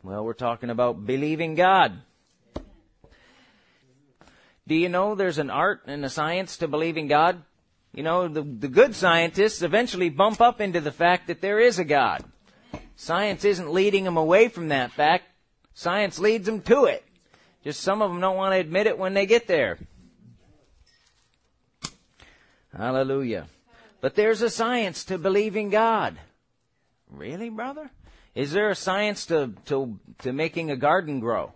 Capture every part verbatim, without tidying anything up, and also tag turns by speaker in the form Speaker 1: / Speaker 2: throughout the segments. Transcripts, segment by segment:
Speaker 1: Well, we're talking about believing God. Do you know there's an art and a science to believing God? You know, the, the good scientists eventually bump up into the fact that there is a God. Science isn't leading them away from that fact. Science leads them to it. Just some of them don't want to admit it when they get there. Hallelujah. But there's a science to believing God. Really, brother? Is there a science to, to, to making a garden grow?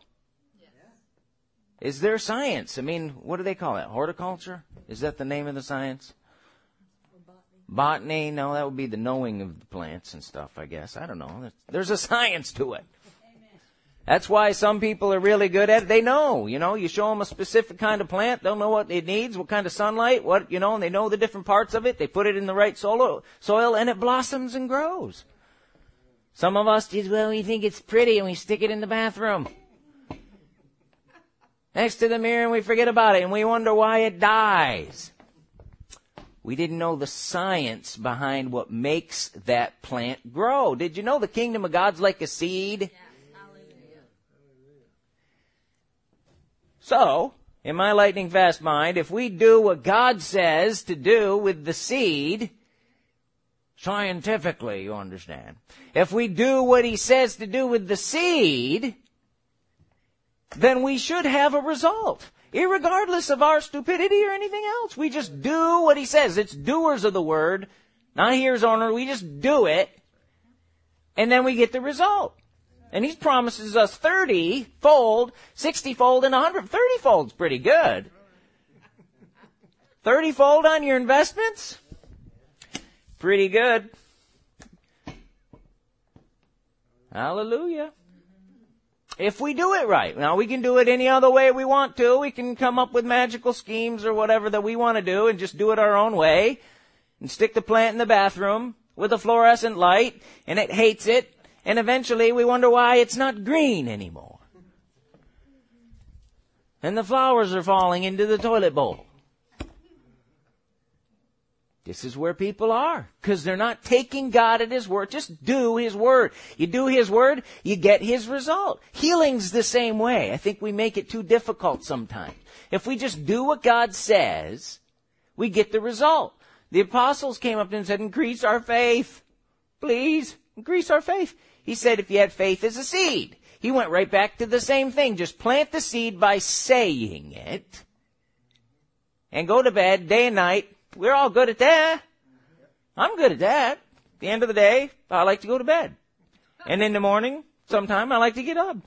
Speaker 1: Is there science? I mean, what do they call it? Horticulture? Is that the name of the science? Botany? No, that would be the knowing of the plants and stuff, I guess. I don't know. There's a science to it. That's why some people are really good at it. They know, you know, you show them a specific kind of plant, they'll know what it needs, what kind of sunlight, what, you know, and they know the different parts of it. They put it in the right soil, soil and it blossoms and grows. Some of us just, well, we think it's pretty and we stick it in the bathroom next to the mirror and we forget about it and we wonder why it dies. We didn't know the science behind what makes that plant grow. Did you know the kingdom of God's like a seed? Yeah. So, in my lightning fast mind, if we do what God says to do with the seed, scientifically, you understand, if we do what He says to do with the seed, then we should have a result, irregardless of our stupidity or anything else. We just do what He says. It's doers of the word, not hearers only. We just do it, and then we get the result. And He promises us thirty-fold, sixty-fold, and one hundred. thirty-fold's pretty good. thirty-fold on your investments? Pretty good. Hallelujah. If we do it right. Now, we can do it any other way we want to. We can come up with magical schemes or whatever that we want to do and just do it our own way. And stick the plant in the bathroom with a fluorescent light, and it hates it. And eventually we wonder why it's not green anymore. And the flowers are falling into the toilet bowl. This is where people are. Because they're not taking God at His word. Just do His word. You do His word, you get His result. Healing's the same way. I think we make it too difficult sometimes. If we just do what God says, we get the result. The apostles came up and said, increase our faith. Please, increase our faith. He said if you had faith as a seed. He went right back to the same thing. Just plant the seed by saying it. And go to bed day and night. We're all good at that. I'm good at that. At the end of the day, I like to go to bed. And in the morning, sometime I like to get up.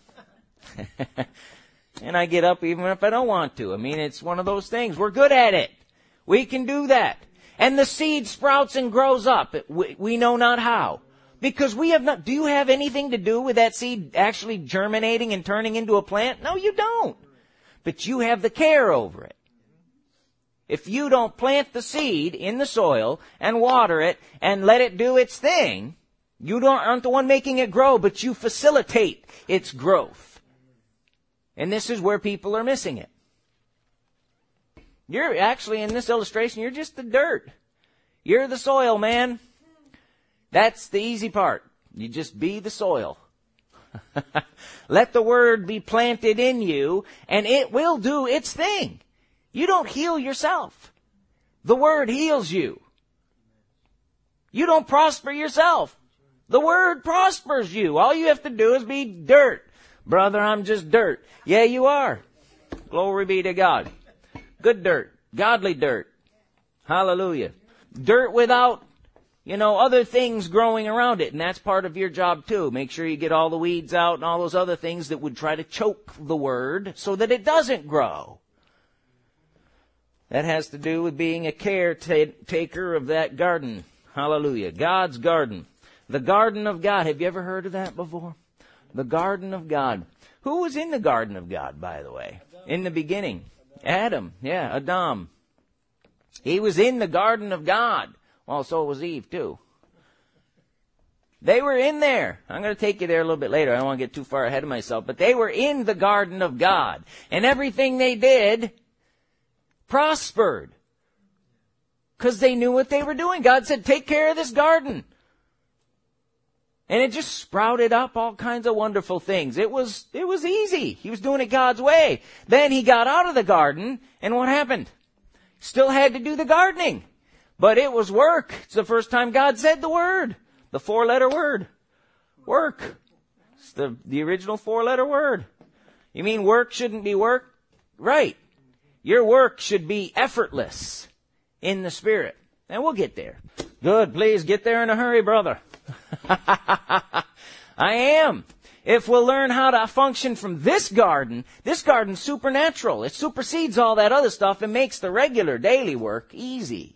Speaker 1: And I get up even if I don't want to. I mean, it's one of those things. We're good at it. We can do that. And the seed sprouts and grows up. We, we know not how. Because we have not, do you have anything to do with that seed actually germinating and turning into a plant? No, you don't. But you have the care over it. If you don't plant the seed in the soil and water it and let it do its thing, you don't, aren't the one making it grow, but you facilitate its growth. And this is where people are missing it. You're actually, in this illustration, you're just the dirt. You're the soil, man. That's the easy part. You just be the soil. Let the word be planted in you, and it will do its thing. You don't heal yourself. The word heals you. You don't prosper yourself. The word prospers you. All you have to do is be dirt. Brother, I'm just dirt. Yeah, you are. Glory be to God. Good dirt. Godly dirt. Hallelujah. Dirt without, you know, other things growing around it. And that's part of your job too. Make sure you get all the weeds out and all those other things that would try to choke the word so that it doesn't grow. That has to do with being a caretaker of that garden. Hallelujah. God's garden. The garden of God. Have you ever heard of that before? The garden of God. Who was in the garden of God, by the way? In the beginning. Adam. Yeah, Adam. He was in the garden of God. Well, so was Eve, too. They were in there. I'm going to take you there a little bit later. I don't want to get too far ahead of myself. But they were in the garden of God. And everything they did prospered. Because they knew what they were doing. God said, take care of this garden. And it just sprouted up all kinds of wonderful things. It was, it was easy. He was doing it God's way. Then he got out of the garden, and what happened? Still had to do the gardening. But it was work. It's the first time God said the word. The four-letter word. Work. It's the, the original four-letter word. You mean work shouldn't be work? Right. Your work should be effortless in the Spirit. And we'll get there. Good. Please get there in a hurry, brother. I am. If we'll learn how to function from this garden, this garden's supernatural. It supersedes all that other stuff and makes the regular daily work easy.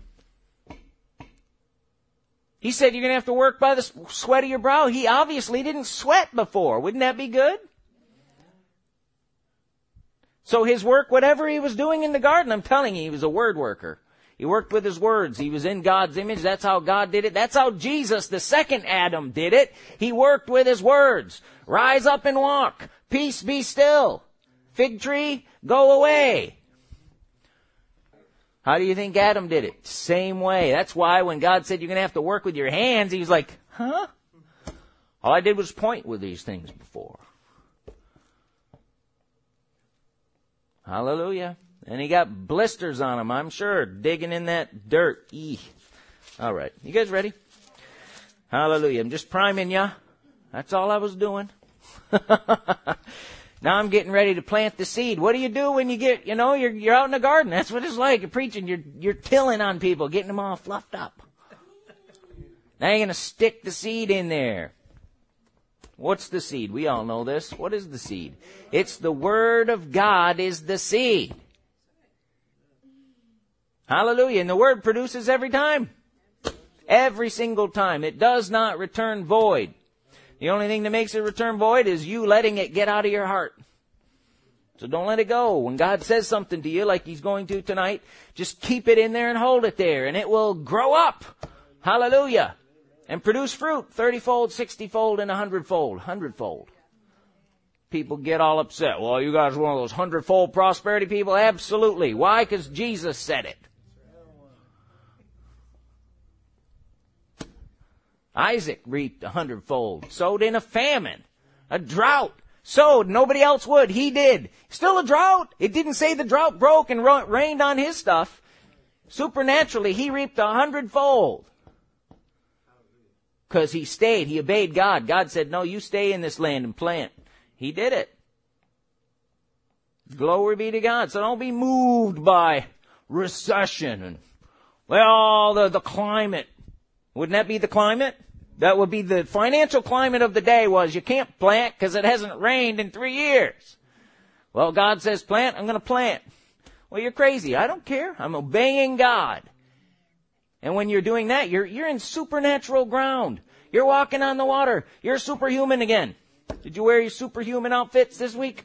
Speaker 1: He said you're going to have to work by the sweat of your brow. He obviously didn't sweat before. Wouldn't that be good? So his work, whatever he was doing in the garden, I'm telling you, he was a word worker. He worked with his words. He was in God's image. That's how God did it. That's how Jesus, the second Adam, did it. He worked with his words. Rise up and walk. Peace, be still. Fig tree, go away. How do you think Adam did it? Same way. That's why when God said you're going to have to work with your hands, he was like, huh? All I did was point with these things before. Hallelujah. And he got blisters on him, I'm sure, digging in that dirt. Eeh. All right. You guys ready? Hallelujah. I'm just priming ya. That's all I was doing. Now I'm getting ready to plant the seed. What do you do when you get, you know, you're you're out in the garden? That's what it's like. You're preaching. You're you're tilling on people, getting them all fluffed up. Now you're going to stick the seed in there. What's the seed? We all know this. What is the seed? It's the Word of God is the seed. Hallelujah. And the Word produces every time. Every single time. It does not return void. The only thing that makes it return void is you letting it get out of your heart. So don't let it go. When God says something to you like He's going to tonight, just keep it in there and hold it there, and it will grow up. Hallelujah. And produce fruit, thirty-fold, sixty-fold, and a hundred-fold. Hundred-fold. People get all upset. Well, you guys are one of those hundred-fold prosperity people? Absolutely. Why? Because Jesus said it. Isaac reaped a hundredfold, sowed in a famine, a drought, sowed, nobody else would, he did. Still a drought. It didn't say the drought broke and rained on his stuff. Supernaturally, he reaped a hundredfold. Because he stayed, he obeyed God. God said, no, you stay in this land and plant. He did it. Glory be to God. So don't be moved by recession and, well, the, the climate. Wouldn't that be the climate? That would be the financial climate of the day was you can't plant because it hasn't rained in three years. Well, God says plant, I'm going to plant. Well, you're crazy. I don't care. I'm obeying God. And when you're doing that, you're, you're in supernatural ground. You're walking on the water. You're superhuman again. Did you wear your superhuman outfits this week?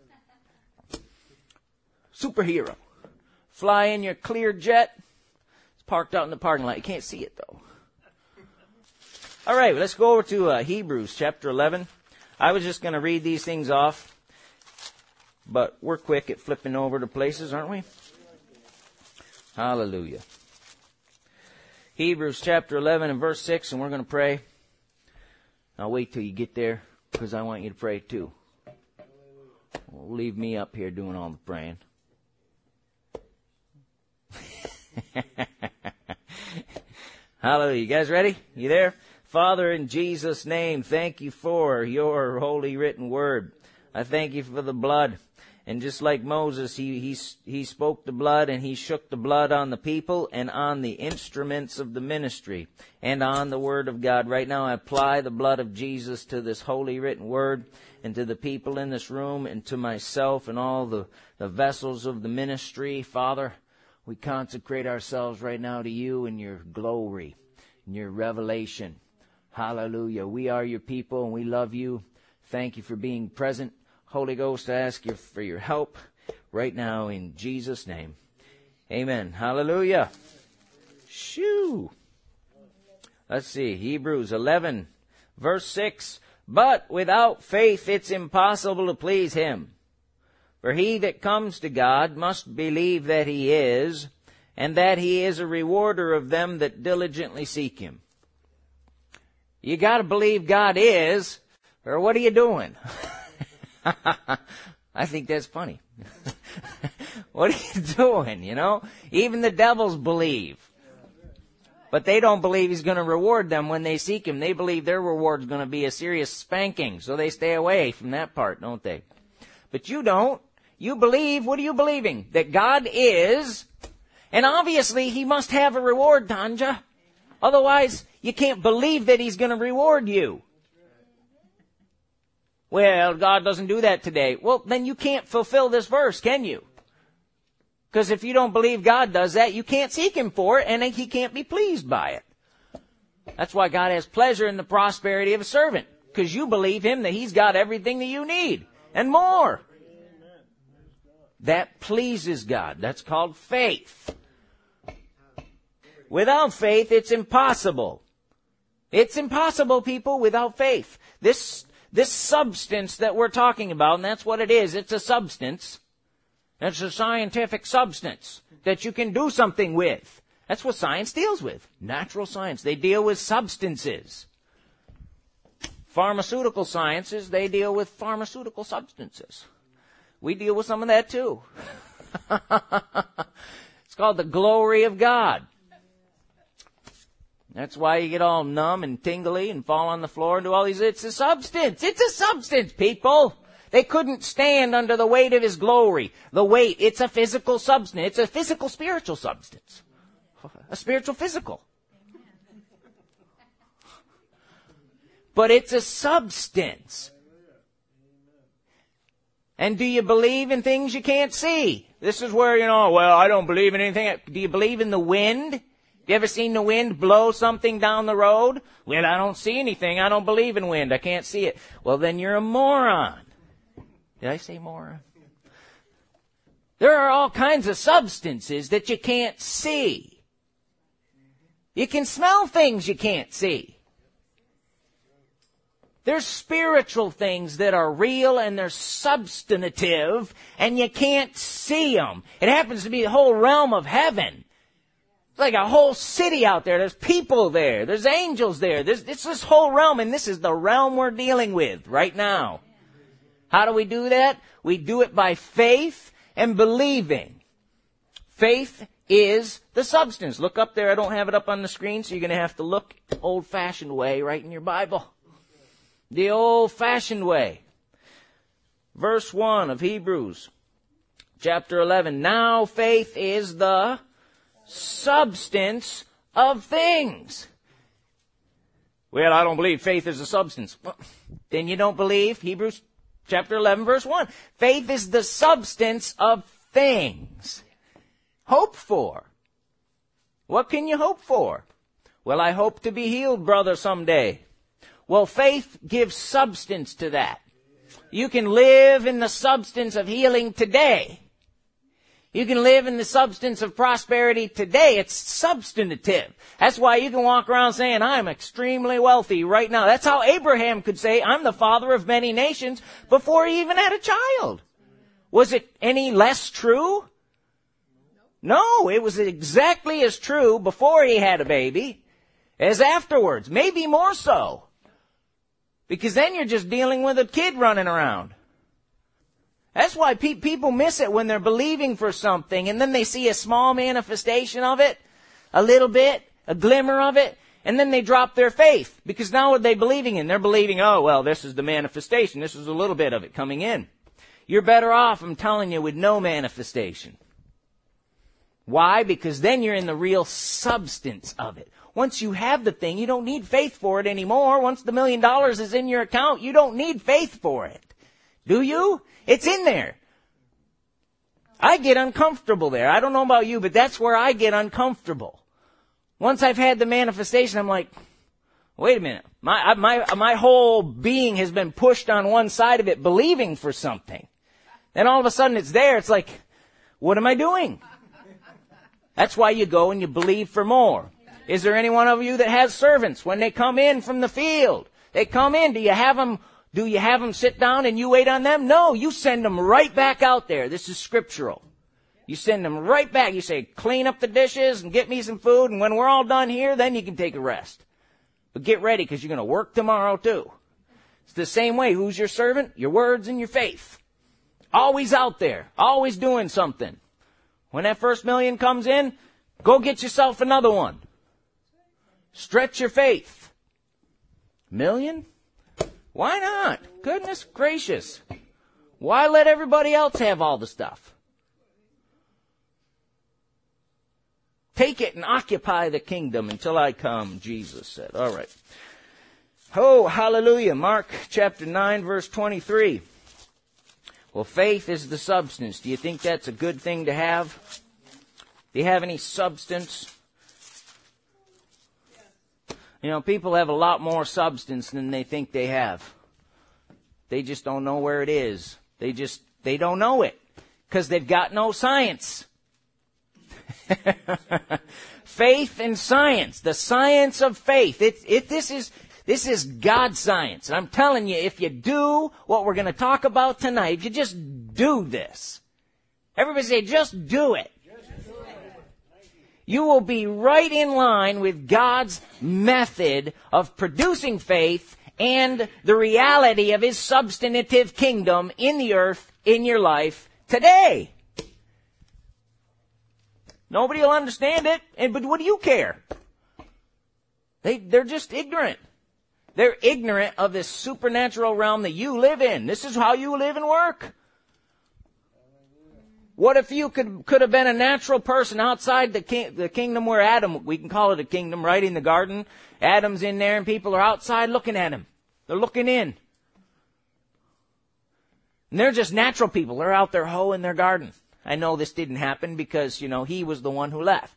Speaker 1: Superhero. Fly in your clear jet. It's parked out in the parking lot. You can't see it though. All right, let's go over to uh, Hebrews chapter eleven. I was just going to read these things off, but we're quick at flipping over to places, aren't we? Hallelujah. Hebrews chapter eleven and verse six, and we're going to pray. I'll wait till you get there, because I want you to pray too. Well, leave me up here doing all the praying. Hallelujah. You guys ready? You there? Father, in Jesus' name, thank you for your holy written word. I thank you for the blood. And just like Moses, he, he, he spoke the blood and he shook the blood on the people and on the instruments of the ministry and on the word of God. Right now, I apply the blood of Jesus to this holy written word and to the people in this room and to myself and all the, the vessels of the ministry. Father, we consecrate ourselves right now to you and your glory and your revelation. Hallelujah. We are your people and we love you. Thank you for being present. Holy Ghost, I ask you for your help right now in Jesus' name. Amen. Hallelujah. Shoo. Let's see. Hebrews eleven, verse six. But without faith it's impossible to please him. For he that comes to God must believe that he is, and that he is a rewarder of them that diligently seek him. You got to believe God is, or what are you doing? I think that's funny. What are you doing, you know? Even the devils believe. But they don't believe he's going to reward them when they seek him. They believe their reward's going to be a serious spanking, so they stay away from that part, don't they? But you don't. You believe, what are you believing? That God is, and obviously he must have a reward, Tanja. Otherwise, you can't believe that he's going to reward you. Well, God doesn't do that today. Well, then you can't fulfill this verse, can you? Because if you don't believe God does that, you can't seek him for it, and he can't be pleased by it. That's why God has pleasure in the prosperity of a servant. Because you believe him that he's got everything that you need, and more. That pleases God. That's called faith. Without faith, it's impossible. It's impossible, people, without faith. This, this substance that we're talking about, and that's what it is, it's a substance. It's a scientific substance that you can do something with. That's what science deals with. Natural science. They deal with substances. Pharmaceutical sciences, they deal with pharmaceutical substances. We deal with some of that too. It's called the glory of God. That's why you get all numb and tingly and fall on the floor and do all these. It's a substance. It's a substance, people. They couldn't stand under the weight of his glory. The weight, it's a physical substance. It's a physical spiritual substance. A spiritual physical. But it's a substance. And do you believe in things you can't see? This is where, you know, well, I don't believe in anything. Do you believe in the wind? You ever seen the wind blow something down the road? Well, I don't see anything. I don't believe in wind. I can't see it. Well, then you're a moron. Did I say moron? There are all kinds of substances that you can't see. You can smell things you can't see. There's spiritual things that are real and they're substantive and you can't see them. It happens to be the whole realm of heaven. It's like a whole city out there. There's people there. There's angels there. There's, it's this whole realm, and this is the realm we're dealing with right now. How do we do that? We do it by faith and believing. Faith is the substance. Look up there. I don't have it up on the screen, so you're going to have to look the old-fashioned way right in your Bible. The old-fashioned way. Verse one of Hebrews, chapter eleven. Now faith is the substance of things. Well, I don't believe faith is a substance. Well, then you don't believe Hebrews chapter eleven, verse one. Faith is the substance of things. Hope for. What can you hope for? Well, I hope to be healed, brother, someday. Well, faith gives substance to that. You can live in the substance of healing today. You can live in the substance of prosperity today. It's substantive. That's why you can walk around saying, I'm extremely wealthy right now. That's how Abraham could say, I'm the father of many nations before he even had a child. Was it any less true? No, it was exactly as true before he had a baby as afterwards. Maybe more so. Because then you're just dealing with a kid running around. That's why pe- people miss it when they're believing for something and then they see a small manifestation of it, a little bit, a glimmer of it, and then they drop their faith. Because now what are they believing in? They're believing, oh, well, this is the manifestation. This is a little bit of it coming in. You're better off, I'm telling you, with no manifestation. Why? Because then you're in the real substance of it. Once you have the thing, you don't need faith for it anymore. Once the million dollars is in your account, you don't need faith for it. Do you? It's in there. I get uncomfortable there. I don't know about you, but that's where I get uncomfortable. Once I've had the manifestation, I'm like, wait a minute. My, my, my whole being has been pushed on one side of it, believing for something. Then all of a sudden it's there. It's like, what am I doing? That's why you go and you believe for more. Is there any one of you that has servants when they come in from the field? They come in. Do you have them, do you have them sit down and you wait on them? No, you send them right back out there. This is scriptural. You send them right back. You say, clean up the dishes and get me some food. And when we're all done here, then you can take a rest. But get ready because you're going to work tomorrow too. It's the same way. Who's your servant? Your words and your faith. Always out there. Always doing something. When that first million comes in, go get yourself another one. Stretch your faith. Million? Why not? Goodness gracious. Why let everybody else have all the stuff? Take it and occupy the kingdom until I come, Jesus said. All right. Oh, hallelujah. Mark chapter nine, verse twenty-three. Well, faith is the substance. Do you think that's a good thing to have? Do you have any substance? You know, people have a lot more substance than they think they have. They just don't know where it is. They just, they don't know it because they've got no science. Faith and science, the science of faith. It, it, this is, this is God's science. And I'm telling you, if you do what we're going to talk about tonight, if you just do this, everybody say, just do it. Just do it. You will be right in line with God's method of producing faith and the reality of His substantive kingdom in the earth, in your life today. Nobody will understand it, and but what do you care? They, they're just ignorant. They're ignorant of this supernatural realm that you live in. This is how you live and work. What if you could could have been a natural person outside the king, the kingdom where Adam, we can call it a kingdom, right, in the garden. Adam's in there and people are outside looking at him. They're looking in. And they're just natural people. They're out there hoeing their garden. I know this didn't happen because, you know, he was the one who left.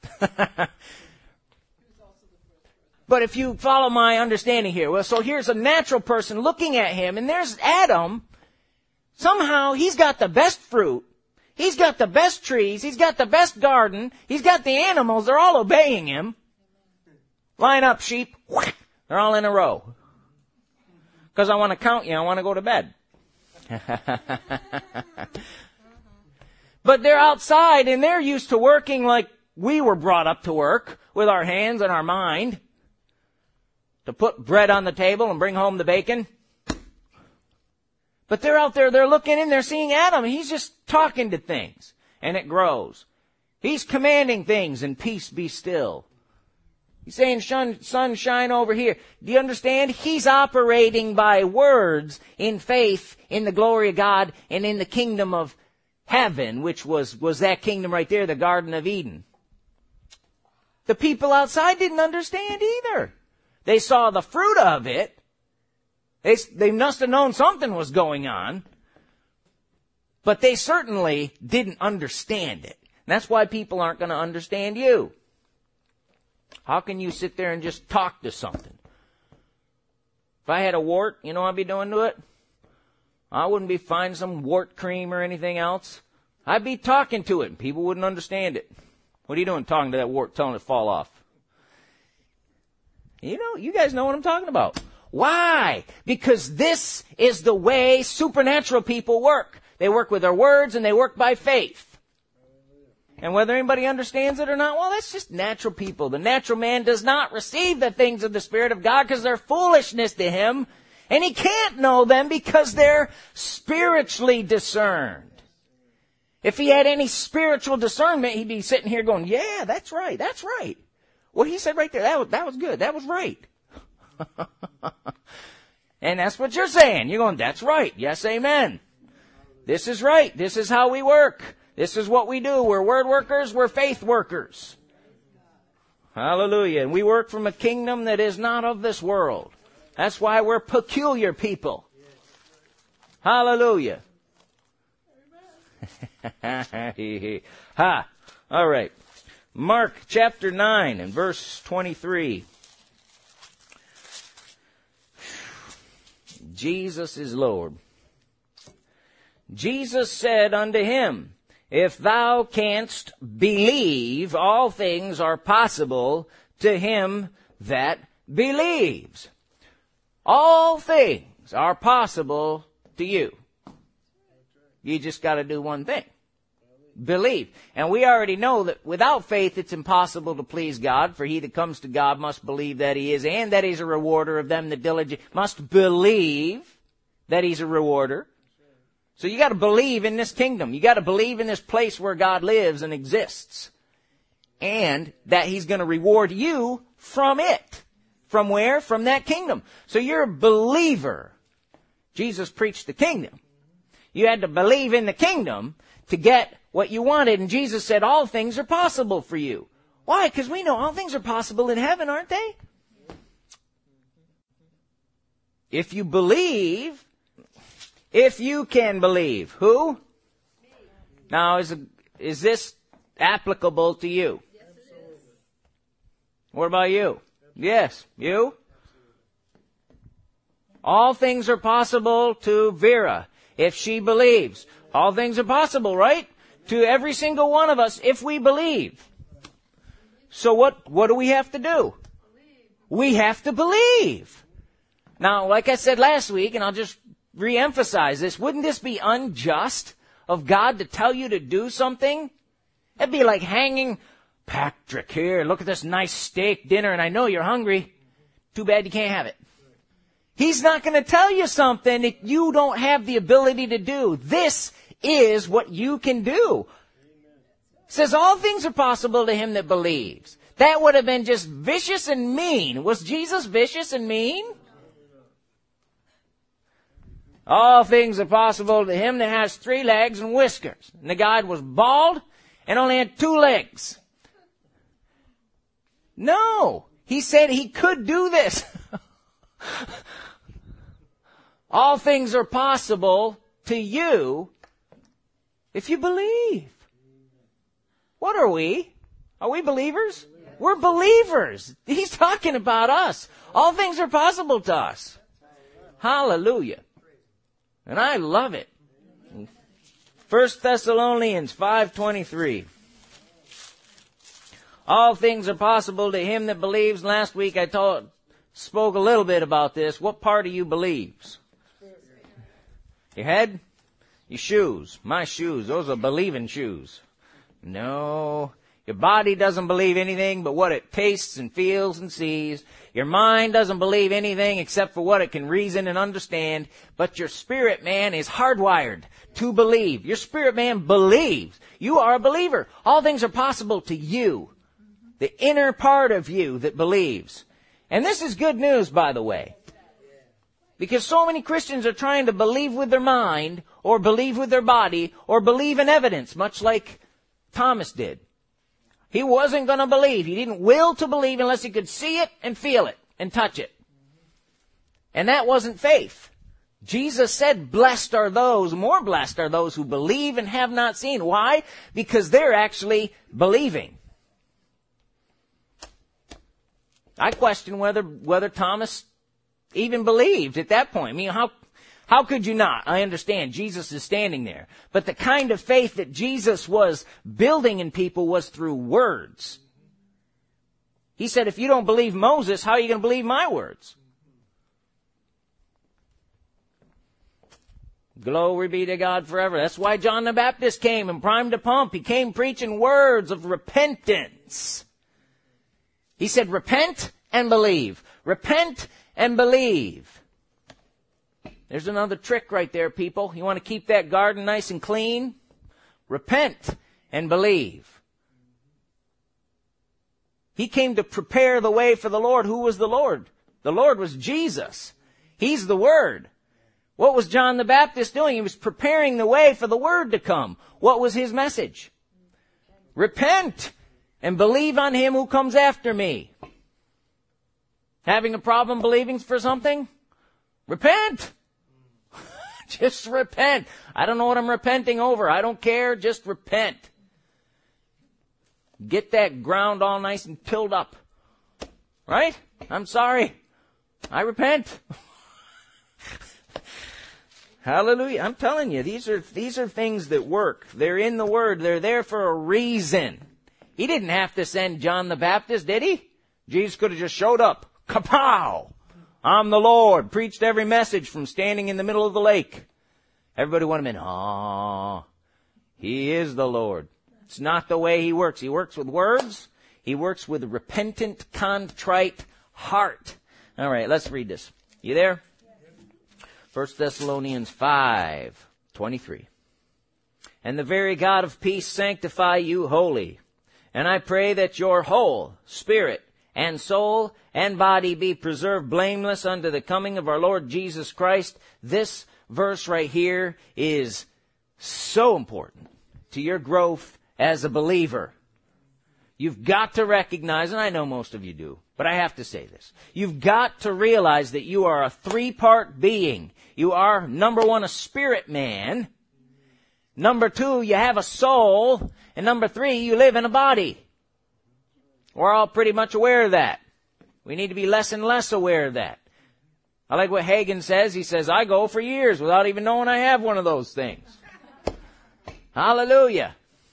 Speaker 1: But if you follow my understanding here, well, so here's a natural person looking at him, and there's Adam. Somehow he's got the best fruit. He's got the best trees. He's got the best garden. He's got the animals. They're all obeying him. Line up, sheep. They're all in a row. Because I want to count you. I want to go to bed. But they're outside and they're used to working like we were brought up to work, with our hands and our mind, to put bread on the table and bring home the bacon. But they're out there, they're looking in, they're seeing Adam, and he's just talking to things, and it grows. He's commanding things, and peace be still. He's saying, sun, sun shine over here. Do you understand? He's operating by words in faith in the glory of God and in the kingdom of heaven, which was, was that kingdom right there, the Garden of Eden. The people outside didn't understand either. They saw the fruit of it. They, they must have known something was going on. But they certainly didn't understand it. And that's why people aren't going to understand you. How can you sit there and just talk to something? If I had a wart, you know what I'd be doing to it? I wouldn't be finding some wart cream or anything else. I'd be talking to it, and people wouldn't understand it. What are you doing talking to that wart, telling it to fall off? You know, you guys know what I'm talking about. Why? Because this is the way supernatural people work. They work with their words, and they work by faith. And whether anybody understands it or not, well, that's just natural people. The natural man does not receive the things of the Spirit of God because they're foolishness to him. And he can't know them because they're spiritually discerned. If he had any spiritual discernment, he'd be sitting here going, yeah, that's right, that's right. What he said right there, that was, that was good, that was right. And that's what you're saying. You're going, that's right, yes, amen. This is right, this is how we work. This is what we do. We're word workers, we're faith workers. Hallelujah. And we work from a kingdom that is not of this world. That's why we're peculiar people. Hallelujah. Ha. All right. Mark chapter nine and verse twenty-three. Jesus is Lord. Jesus said unto him, if thou canst believe, all things are possible to him that believes. All things are possible to you. You just got to do one thing. believe. And we already know that without faith it's impossible to please God, for he that comes to God must believe that he is, and that he's a rewarder of them that diligently, must believe that he's a rewarder. So you got to believe in this kingdom. You got to believe in this place where God lives and exists. And that he's going to reward you from it. From where? From that kingdom. So you're a believer. Jesus preached the kingdom. You had to believe in the kingdom to get what you wanted. And Jesus said all things are possible for you. Why? Because we know all things are possible in heaven, aren't they? If you believe, if you can believe. Who? Now, is, is this applicable to you?
Speaker 2: Yes, it is.
Speaker 1: What about you? Yes, you? All things are possible to Vera if she believes. All things are possible, right? To every single one of us if we believe. So what, what do we have to do? We have to believe. Now, like I said last week, and I'll just re-emphasize this, wouldn't this be unjust of God to tell you to do something? It'd be like hanging, Patrick, here, look at this nice steak dinner, and I know you're hungry. Too bad you can't have it. He's not going to tell you something that you don't have the ability to do. This is what you can do. It says all things are possible to him that believes. That would have been just vicious and mean. Was Jesus vicious and mean? All things are possible to him that has three legs and whiskers. And the guy was bald and only had two legs. No. He said he could do this. All things are possible to you if you believe. What are we? Are we believers? We're believers. He's talking about us. All things are possible to us. Hallelujah. And I love it. First Thessalonians five twenty-three. All things are possible to him that believes. Last week I taught, spoke a little bit about this. What part of you believes? Your head? Your shoes. My shoes. Those are believing shoes. No. Your body doesn't believe anything but what it tastes and feels and sees. Your mind doesn't believe anything except for what it can reason and understand. But your spirit man is hardwired to believe. Your spirit man believes. You are a believer. All things are possible to you. The inner part of you that believes. And this is good news, by the way. Because so many Christians are trying to believe with their mind, or believe with their body, or believe in evidence, much like Thomas did. He wasn't going to believe. He didn't will to believe unless he could see it and feel it and touch it. And that wasn't faith. Jesus said, blessed are those, more blessed are those who believe and have not seen. Why? Because they're actually believing. I question whether whether Thomas even believed at that point. I mean, how how could you not? I understand Jesus is standing there. But the kind of faith that Jesus was building in people was through words. He said, if you don't believe Moses, how are you going to believe my words? Glory be to God forever. That's why John the Baptist came and primed a pump. He came preaching words of repentance. He said, repent and believe. Repent and believe. There's another trick right there, people. You want to keep that garden nice and clean? Repent and believe. He came to prepare the way for the Lord. Who was the Lord? The Lord was Jesus. He's the Word. What was John the Baptist doing? He was preparing the way for the Word to come. What was his message? Repent and believe on him who comes after me. Having a problem believing for something? Repent. Just repent. I don't know what I'm repenting over. I don't care. Just repent. Get that ground all nice and tilled up. Right? I'm sorry. I repent. Hallelujah. I'm telling you, these are, these are things that work. They're in the Word. They're there for a reason. He didn't have to send John the Baptist, did he? Jesus could have just showed up. Kapow! I'm the Lord. Preached every message from standing in the middle of the lake. Everybody would have been, ah. He is the Lord. It's not the way He works. He works with words. He works with a repentant, contrite heart. All right, let's read this. You there? First Thessalonians five twenty-three. And the very God of peace sanctify you wholly. And I pray that your whole spirit and soul and body be preserved blameless unto the coming of our Lord Jesus Christ. This verse right here is so important to your growth as a believer. You've got to recognize, and I know most of you do, but I have to say this. You've got to realize that you are a three-part being. You are, number one, a spirit man. Number two, you have a soul. And number three, you live in a body. We're all pretty much aware of that. We need to be less and less aware of that. I like what Hagin says. He says, I go for years without even knowing I have one of those things. Hallelujah.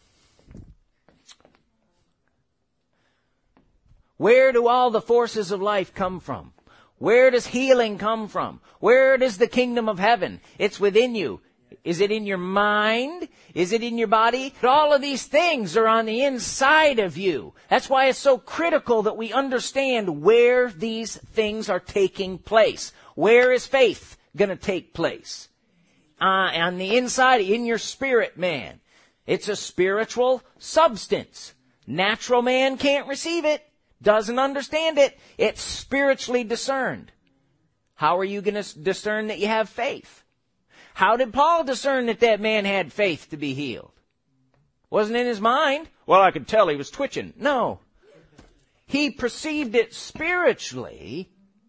Speaker 1: Where do all the forces of life come from? Where does healing come from? Where does the kingdom of heaven? It's within you. Is it in your mind? Is it in your body? All of these things are on the inside of you. That's why it's so critical that we understand where these things are taking place. Where is faith going to take place? Uh, on the inside, in your spirit man. It's a spiritual substance. Natural man can't receive it. Doesn't understand it. It's spiritually discerned. How are you going to discern that you have faith? How did Paul discern that that man had faith to be healed? Wasn't in his mind. Well, I could tell he was twitching. No. He perceived it spiritually.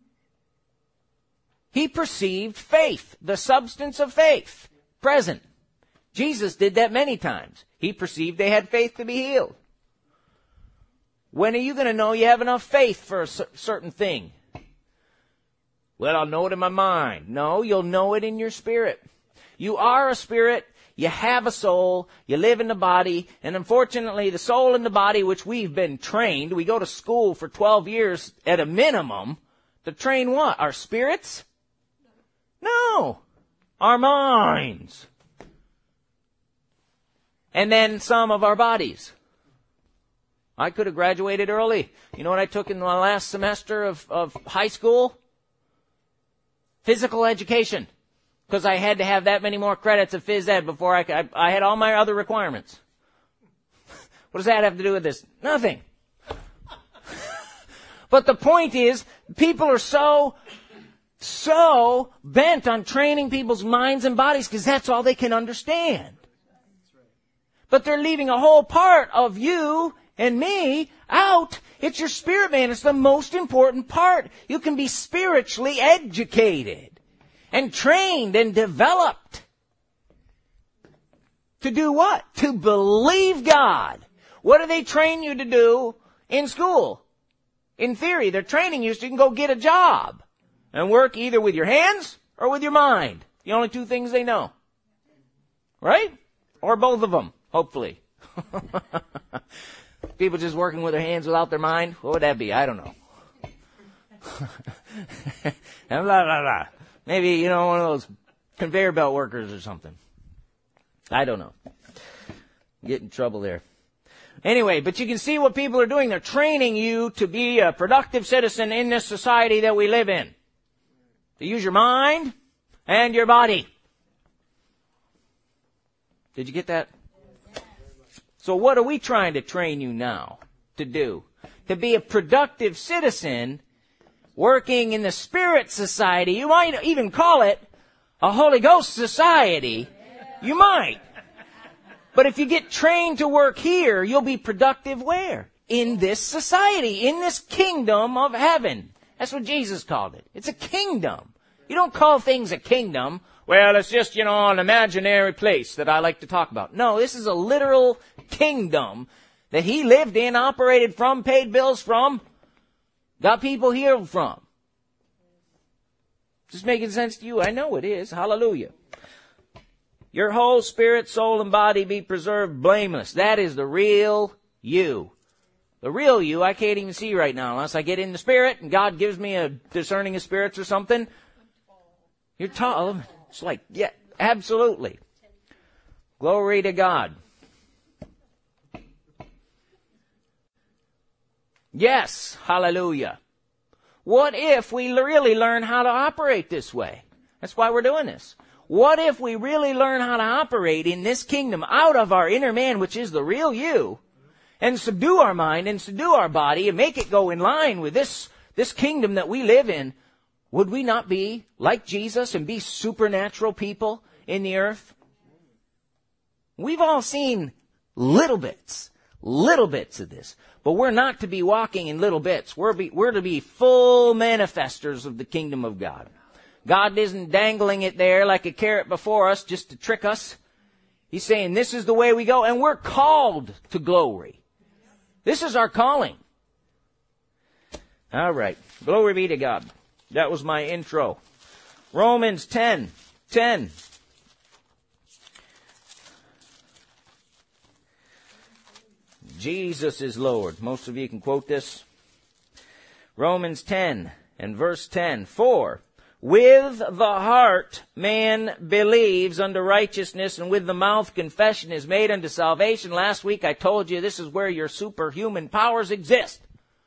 Speaker 1: He perceived faith, the substance of faith, present. Jesus did that many times. He perceived they had faith to be healed. When are you going to know you have enough faith for a certain thing? Well, I'll know it in my mind. No, you'll know it in your spirit. You are a spirit. You have a soul. You live in the body. And unfortunately, the soul and the body, which we've been trained, we go to school for twelve years at a minimum to train what? Our spirits? No. Our minds. And then some of our bodies. I could have graduated early. You know what I took in my last semester of, of high school? Physical education. Because I had to have that many more credits of phys ed before I could. I, I had all my other requirements. What does that have to do with this? Nothing. But the point is, people are so, so bent on training people's minds and bodies because that's all they can understand. But they're leaving a whole part of you and me out. It's your spirit man. It's the most important part. You can be spiritually educated and trained and developed. To do what? To believe God. What do they train you to do in school? In theory, they're training you so you can go get a job and work either with your hands or with your mind. The only two things they know. Right? Or both of them, hopefully. People just working with their hands without their mind? What would that be? I don't know. blah, blah, blah. Maybe, you know, one of those conveyor belt workers or something. I don't know. Get in trouble there. Anyway, but you can see what people are doing. They're training you to be a productive citizen in this society that we live in. To use your mind and your body. Did you get that? So what are we trying to train you now to do? To be a productive citizen working in the spirit society. You might even call it a Holy Ghost society. You might. But if you get trained to work here, you'll be productive where? In this society, in this kingdom of heaven. That's what Jesus called it. It's a kingdom. You don't call things a kingdom. Well, it's just, you know, an imaginary place that I like to talk about. No, this is a literal kingdom that he lived in, operated from, paid bills from, got people healed from. Is this making sense to you? I know it is. Hallelujah. Your whole spirit, soul, and body be preserved blameless. That is the real you. The real you I can't even see right now unless I get in the spirit and God gives me a discerning of spirits or something. You're tall. It's like, yeah, absolutely. Glory to God. Yes, hallelujah. What if we really learn how to operate this way? That's why we're doing this. What if we really learn how to operate in this kingdom out of our inner man, which is the real you, and subdue our mind and subdue our body and make it go in line with this, this kingdom that we live in? Would we not be like Jesus and be supernatural people in the earth? We've all seen little bits, little bits of this, but we're not to be walking in little bits. We're, be, we're to be full manifestors of the kingdom of God. God isn't dangling it there like a carrot before us just to trick us. He's saying this is the way we go, and we're called to glory. This is our calling. All right. Glory be to God. That was my intro. Romans ten ten. Jesus is Lord. Most of you can quote this. Romans ten and verse ten. For with the heart man believes unto righteousness, and with the mouth confession is made unto salvation. Last week I told you this is where your superhuman powers exist.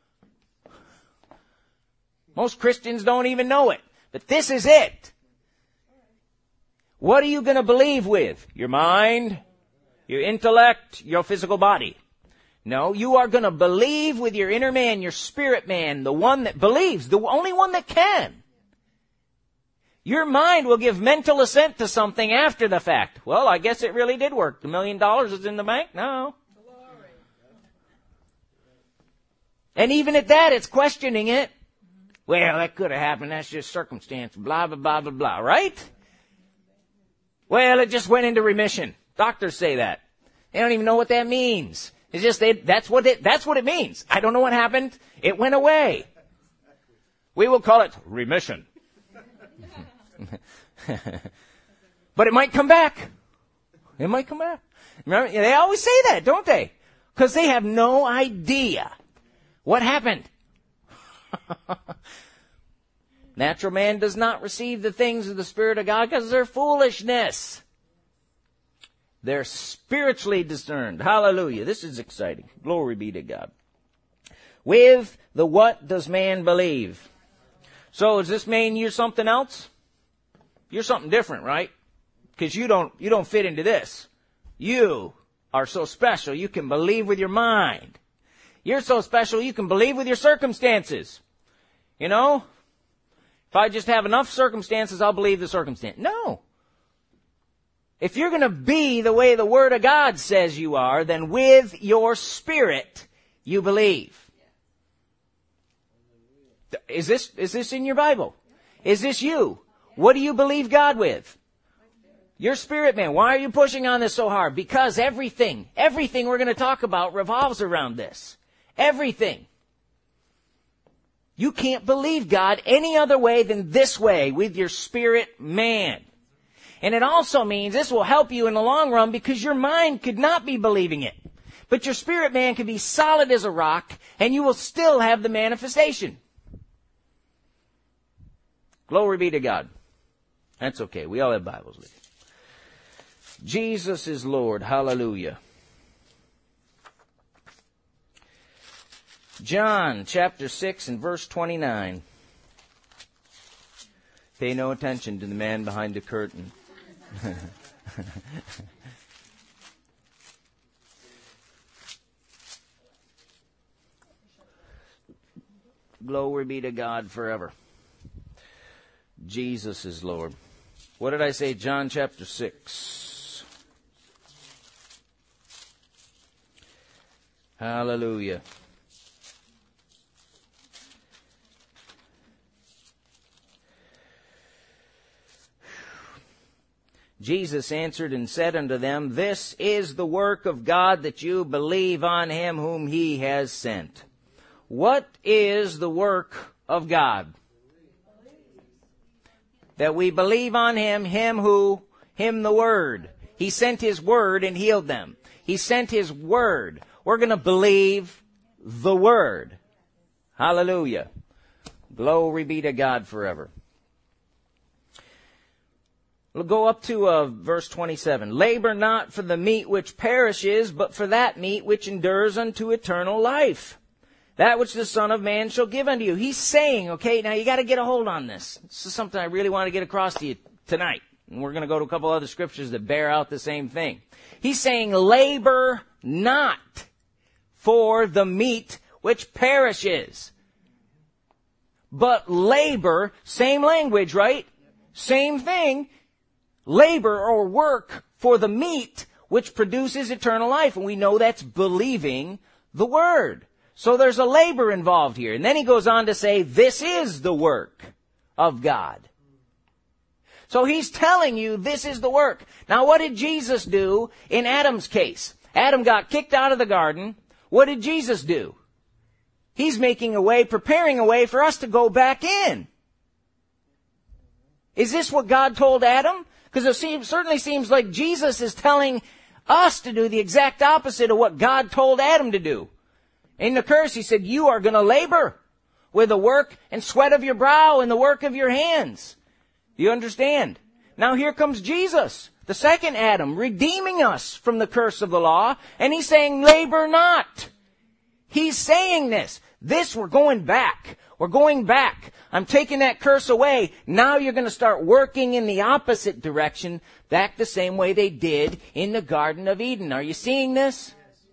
Speaker 1: Most Christians don't even know it, but this is it. What are you going to believe with? Your mind, your intellect, your physical body? No, you are going to believe with your inner man, your spirit man, the one that believes, the only one that can. Your mind will give mental assent to something after the fact. Well, I guess it really did work. The million dollars is in the bank? No. And even at that, it's questioning it. Well, that could have happened. That's just circumstance. Blah, blah, blah, blah, blah. Right? Well, it just went into remission. Doctors say that. They don't even know what that means. It's just they, that's what it, that's what it means. I don't know what happened. It went away. We will call it remission. But it might come back. It might come back. Remember, they always say that, don't they? Because they have no idea what happened. Natural man does not receive the things of the Spirit of God because they're foolishness. They're spiritually discerned. Hallelujah. This is exciting. Glory be to God. With the what does man believe? So does this mean you're something else? You're something different, right? Because you don't, you don't fit into this. You are so special you can believe with your mind. You're so special you can believe with your circumstances. You know? If I just have enough circumstances, I'll believe the circumstance. No. If you're going to be the way the Word of God says you are, then with your spirit you believe. Is this, is this in your Bible? Is this you? What do you believe God with? Your spirit man. Why are you pushing on this so hard? Because everything, everything we're going to talk about revolves around this. Everything. You can't believe God any other way than this way, with your spirit man. And it also means this will help you in the long run because your mind could not be believing it. But your spirit man can be solid as a rock and you will still have the manifestation. Glory be to God. That's okay. We all have Bibles with you. Jesus is Lord. Hallelujah. John chapter six and verse twenty-nine. Pay no attention to the man behind the curtain. Glory be to God forever. Jesus is Lord. What did I say? John chapter six. Hallelujah. Jesus answered and said unto them, This is the work of God, that you believe on him whom he has sent. What is the work of God? That we believe on him, him who, him the Word. He sent his Word and healed them. He sent his Word. We're going to believe the Word. Hallelujah. Glory be to God forever. We'll go up to uh, verse twenty-seven. Labor not for the meat which perishes, but for that meat which endures unto eternal life, that which the Son of Man shall give unto you. He's saying, okay, now you got to get a hold on this. This is something I really want to get across to you tonight. And we're going to go to a couple other scriptures that bear out the same thing. He's saying, labor not for the meat which perishes, but labor, same language, right? Same thing. Labor or work for the meat which produces eternal life. And we know that's believing the word. So there's a labor involved here. And then he goes on to say, this is the work of God. So he's telling you this is the work. Now what did Jesus do in Adam's case? Adam got kicked out of the garden. What did Jesus do? He's making a way, preparing a way for us to go back in. Is this what God told Adam? Because it seems, certainly seems like Jesus is telling us to do the exact opposite of what God told Adam to do. In the curse, he said, you are going to labor with the work and sweat of your brow and the work of your hands. Do you understand? Now here comes Jesus, the second Adam, redeeming us from the curse of the law. And he's saying, labor not. He's saying this. This, we're going back. We're going back. I'm taking that curse away. Now you're going to start working in the opposite direction, back the same way they did in the Garden of Eden. Are you seeing this?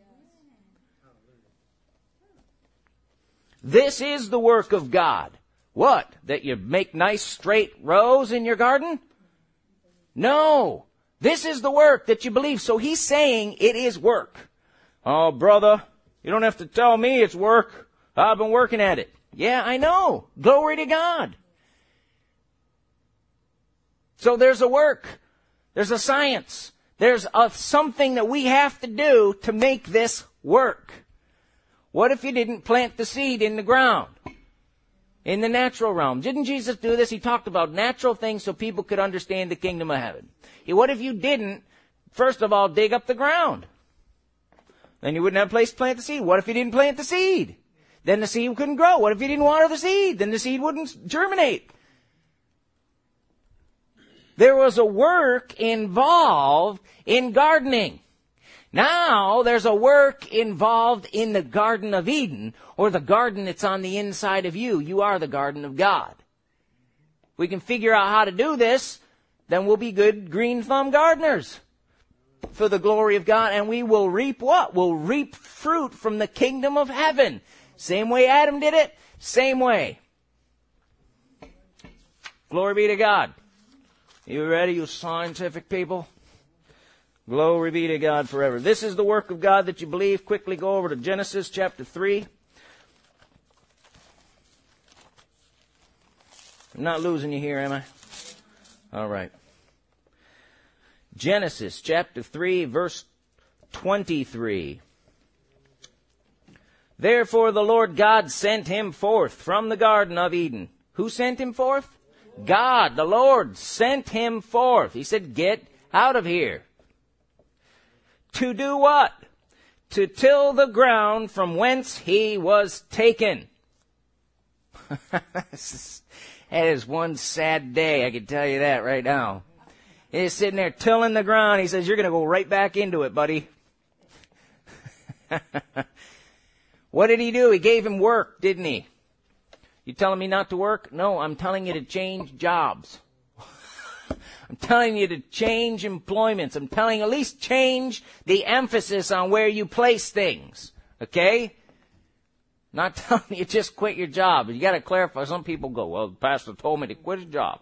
Speaker 1: This is the work of God. What? That you make nice straight rows in your garden? No. This is the work that you believe. So he's saying it is work. Oh, brother, you don't have to tell me it's work. I've been working at it. Yeah, I know. Glory to God. So there's a work. There's a science. There's a something that we have to do to make this work. What if you didn't plant the seed in the ground? In the natural realm. Didn't Jesus do this? He talked about natural things so people could understand the kingdom of heaven. What if you didn't, first of all, dig up the ground? Then you wouldn't have a place to plant the seed. What if you didn't plant the seed? Then the seed couldn't grow. What if you didn't water the seed? Then the seed wouldn't germinate. There was a work involved in gardening. Now there's a work involved in the Garden of Eden, or the garden that's on the inside of you. You are the garden of God. If we can figure out how to do this, then we'll be good green thumb gardeners for the glory of God, and we will reap what? We'll reap fruit from the kingdom of heaven. Same way Adam did it, same way. Glory be to God. You ready, you scientific people? Glory be to God forever. This is the work of God that you believe. Quickly go over to Genesis chapter three. I'm not losing you here, am I? All right. Genesis chapter three, verse twenty-three. Therefore the Lord God sent him forth from the Garden of Eden. Who sent him forth? God, the Lord, sent him forth. He said, get out of here. To do what? To till the ground from whence he was taken. That is one sad day, I can tell you that right now. He's sitting there tilling the ground. He says, you're going to go right back into it, buddy. What did he do? He gave him work, didn't he? You telling me not to work? No, I'm telling you to change jobs. I'm telling you to change employments. I'm telling you at least change the emphasis on where you place things. Okay? Not telling you just quit your job. You got to clarify. Some people go, well, the pastor told me to quit his job.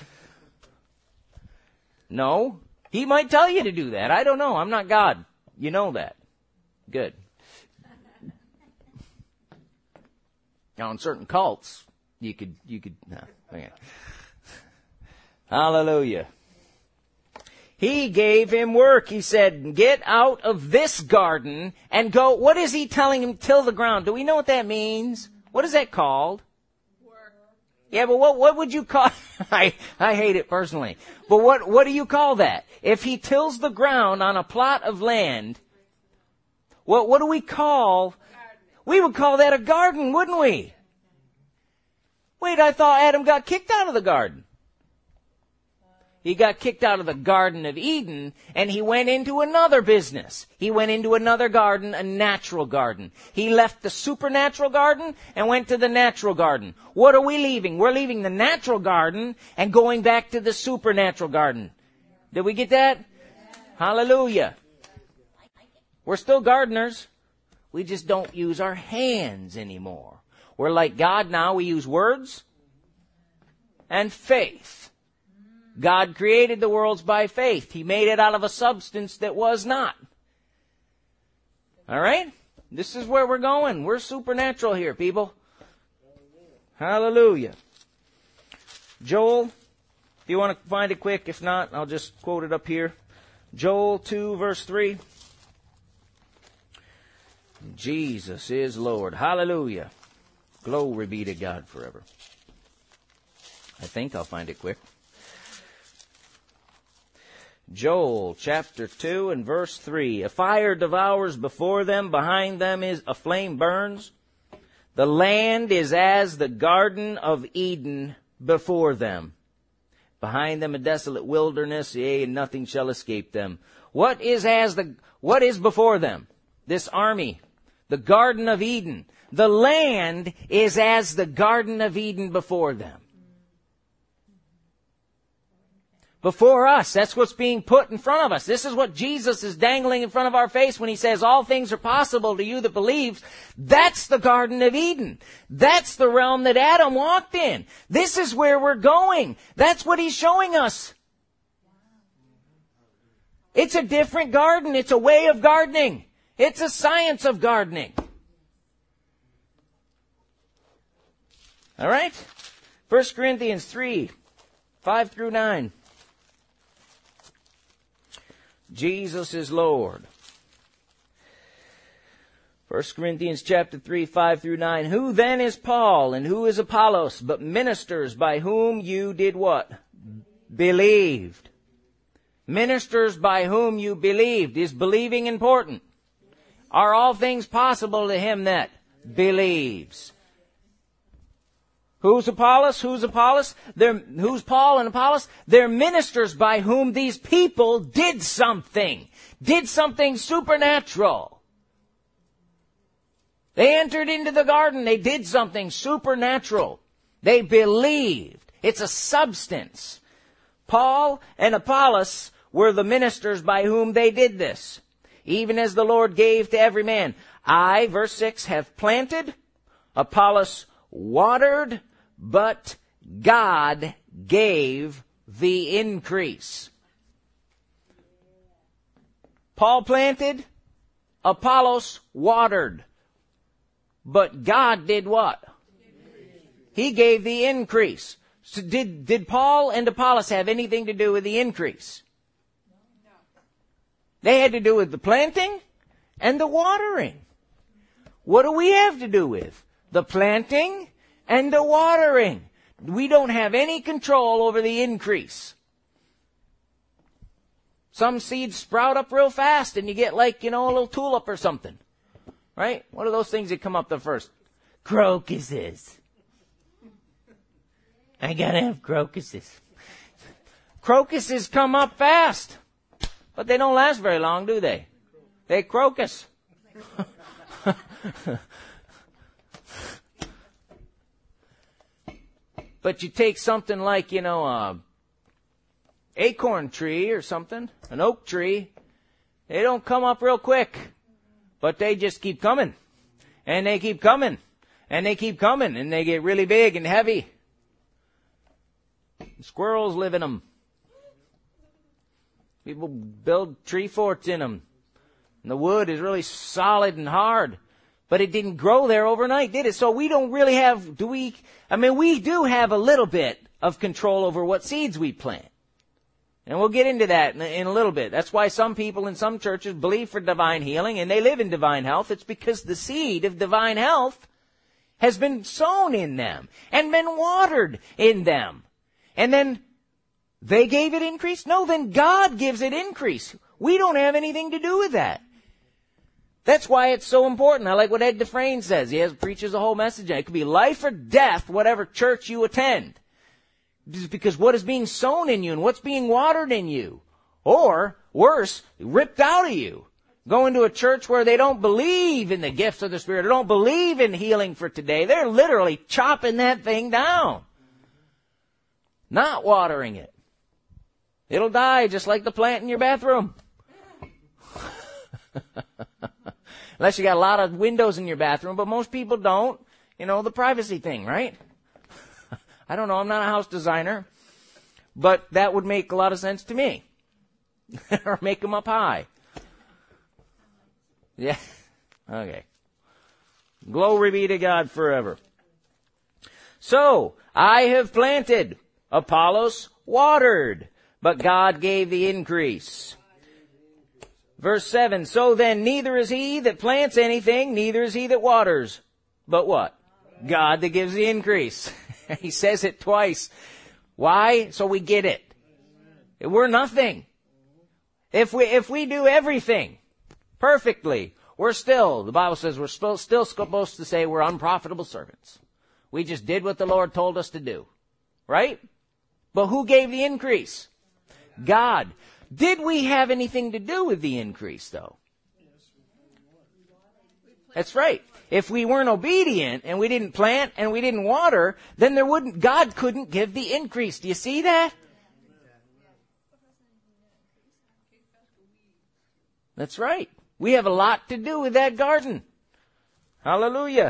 Speaker 1: No. He might tell you to do that. I don't know. I'm not God. You know that. Good. Now, in certain cults, you could, you could, no, okay. Hallelujah. He gave him work. He said, get out of this garden and go. What is he telling him? Till the ground. Do we know what that means? What is that called? Work. Yeah, but what, what would you call, I, I hate it personally. But what, what do you call that? If he tills the ground on a plot of land, what, what do we call, we would call that a garden, wouldn't we? Wait, I thought Adam got kicked out of the garden. He got kicked out of the Garden of Eden, and he went into another business. He went into another garden, a natural garden. He left the supernatural garden and went to the natural garden. What are we leaving? We're leaving the natural garden and going back to the supernatural garden. Did we get that? Hallelujah. We're still gardeners. We just don't use our hands anymore. We're like God now. We use words and faith. God created the worlds by faith. He made it out of a substance that was not. All right? This is where we're going. We're supernatural here, people. Hallelujah. Joel, if you want to find it quick. If not, I'll just quote it up here. Joel two, verse three. Jesus is Lord. Hallelujah. Glory be to God forever. I think I'll find it quick. Joel chapter two and verse three. A fire devours before them, behind them is a flame burns. The land is as the Garden of Eden before them. Behind them a desolate wilderness, yea, and nothing shall escape them. What is as the what is before them? This army, the Garden of Eden. The land is as the Garden of Eden before them. Before us. That's what's being put in front of us. This is what Jesus is dangling in front of our face when he says, all things are possible to you that believes. That's the Garden of Eden. That's the realm that Adam walked in. This is where we're going. That's what he's showing us. It's a different garden. It's a way of gardening. It's a science of gardening. All right? First Corinthians three, five through nine. Jesus is Lord. First Corinthians chapter three, five through nine. Who then is Paul and who is Apollos, but ministers by whom you did what? Believed. Ministers by whom you believed. Is believing important? Are all things possible to him that believes? Who's Apollos? Who's Apollos? They're, who's Paul and Apollos? They're ministers by whom these people did something. Did something supernatural. They entered into the garden. They did something supernatural. They believed. It's a substance. Paul and Apollos were the ministers by whom they did this. Even as the Lord gave to every man. I, verse six, have planted, Apollos watered, but God gave the increase. Paul planted, Apollos watered, but God did what? He gave the increase. So did, did Paul and Apollos have anything to do with the increase? They had to do with the planting and the watering. What do we have to do with? The planting and the watering. We don't have any control over the increase. Some seeds sprout up real fast and you get like, you know, a little tulip or something. Right? What are those things that come up the first? Crocuses. I gotta have crocuses. Crocuses come up fast. But they don't last very long, do they? They crocus. But you take something like, you know, a acorn tree or something, an oak tree, they don't come up real quick, but they just keep coming, and they keep coming, and they keep coming, and they get really big and heavy. Squirrels live in them. People build tree forts in them. And the wood is really solid and hard. But it didn't grow there overnight, did it? So we don't really have, do we, I mean, we do have a little bit of control over what seeds we plant. And we'll get into that in, in a little bit. That's why some people in some churches believe for divine healing and they live in divine health. It's because the seed of divine health has been sown in them and been watered in them. And then they gave it increase? No, then God gives it increase. We don't have anything to do with that. That's why it's so important. I like what Ed Dufresne says. He has, preaches a whole message. It could be life or death, whatever church you attend. Because what is being sown in you and what's being watered in you? Or, worse, ripped out of you. Go into a church where they don't believe in the gifts of the Spirit, or don't believe in healing for today. They're literally chopping that thing down. Not watering it. It'll die just like the plant in your bathroom. Unless you got a lot of windows in your bathroom, but most people don't. You know, the privacy thing, right? I don't know, I'm not a house designer, but that would make a lot of sense to me. Or make them up high. Yeah. Okay. Glory be to God forever. So, I have planted, Apollos watered, but God gave the increase. Verse seven, so then neither is he that plants anything, neither is he that waters. But what? God that gives the increase. He says it twice. Why? So we get it. We're nothing. If we, if we do everything perfectly, we're still, the Bible says we're still, still supposed to say we're unprofitable servants. We just did what the Lord told us to do. Right? But who gave the increase? God. Did we have anything to do with the increase, though? That's right. If we weren't obedient and we didn't plant and we didn't water, then there wouldn't, God couldn't give the increase. Do you see that? That's right. We have a lot to do with that garden. Hallelujah.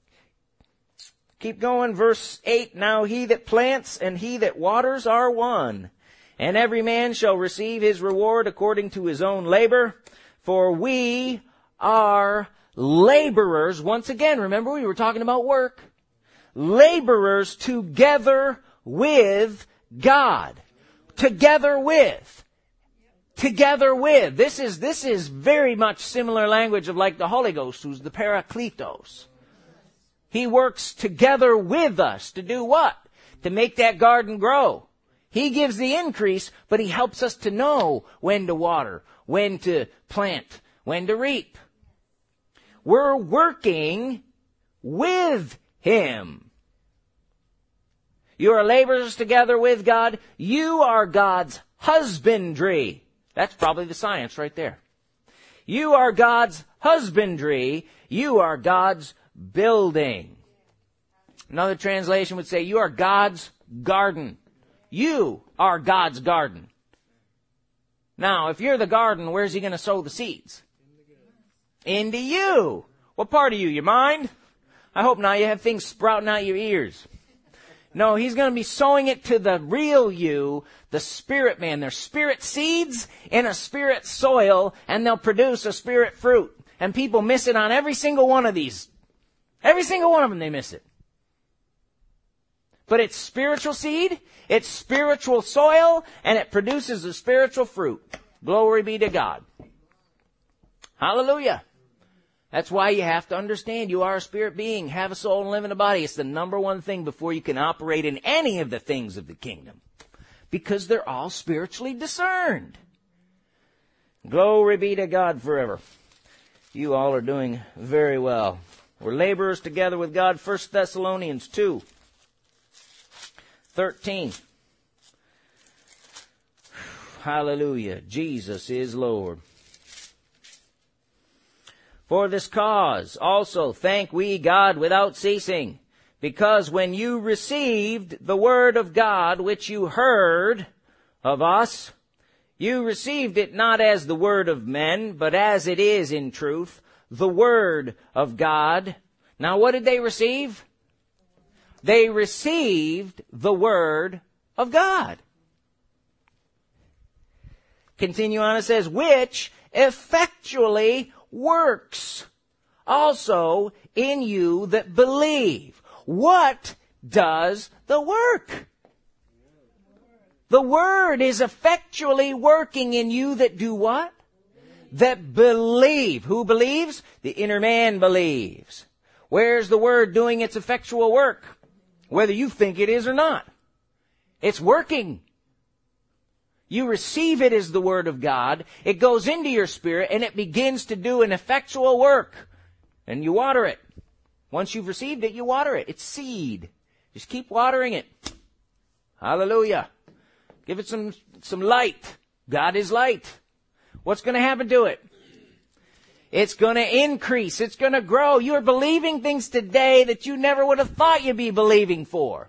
Speaker 1: Keep going, verse eight. Now he that plants and he that waters are one, and every man shall receive his reward according to his own labor. For we are laborers. Once again, remember we were talking about work. Laborers together with God. Together with. Together with. This is, this is very much similar language of like the Holy Ghost, who's the Parakletos. He works together with us to do what? To make that garden grow. He gives the increase, but he helps us to know when to water, when to plant, when to reap. We're working with him. You are laborers together with God. You are God's husbandry. That's probably the science right there. You are God's husbandry. You are God's building. Another translation would say, you are God's garden. You are God's garden. Now, if you're the garden, where's he going to sow the seeds? Into you. What part of you? Your mind? I hope not. You have things sprouting out your ears. No, he's going to be sowing it to the real you, the spirit man. They're spirit seeds in a spirit soil, and they'll produce a spirit fruit. And people miss it on every single one of these. Every single one of them, they miss it. But it's spiritual seed, it's spiritual soil, and it produces a spiritual fruit. Glory be to God. Hallelujah. That's why you have to understand you are a spirit being, have a soul, and live in a body. It's the number one thing before you can operate in any of the things of the kingdom. Because they're all spiritually discerned. Glory be to God forever. You all are doing very well. We're laborers together with God. First Thessalonians two. thirteen. Hallelujah. Jesus is Lord. For this cause also thank we God without ceasing, because when you received the word of God which you heard of us, you received it not as the word of men, but as it is in truth, the word of God. Now what did they receive? They received the word of God. Continue on, it says, which effectually works also in you that believe. What does the work? The word is effectually working in you that do what? That believe. Who believes? The inner man believes. Where's the word doing its effectual work? Whether you think it is or not. It's working. You receive it as the word of God. It goes into your spirit and it begins to do an effectual work. And you water it. Once you've received it, you water it. It's seed. Just keep watering it. Hallelujah. Give it some, some light. God is light. What's going to happen to it? It's going to increase. It's going to grow. You're believing things today that you never would have thought you'd be believing for.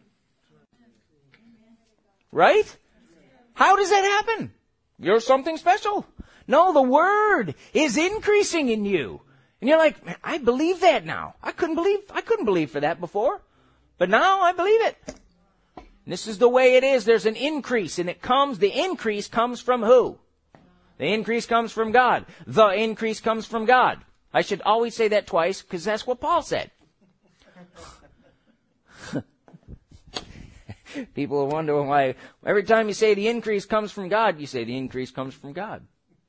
Speaker 1: Right? How does that happen? You're something special. No, the Word is increasing in you. And you're like, man, I believe that now. I couldn't believe, I couldn't believe for that before. But now I believe it. And this is the way it is. There's an increase, and it comes, the increase comes from who? The increase comes from God. The increase comes from God. I should always say that twice, because that's what Paul said. People are wondering why every time you say the increase comes from God, you say the increase comes from God.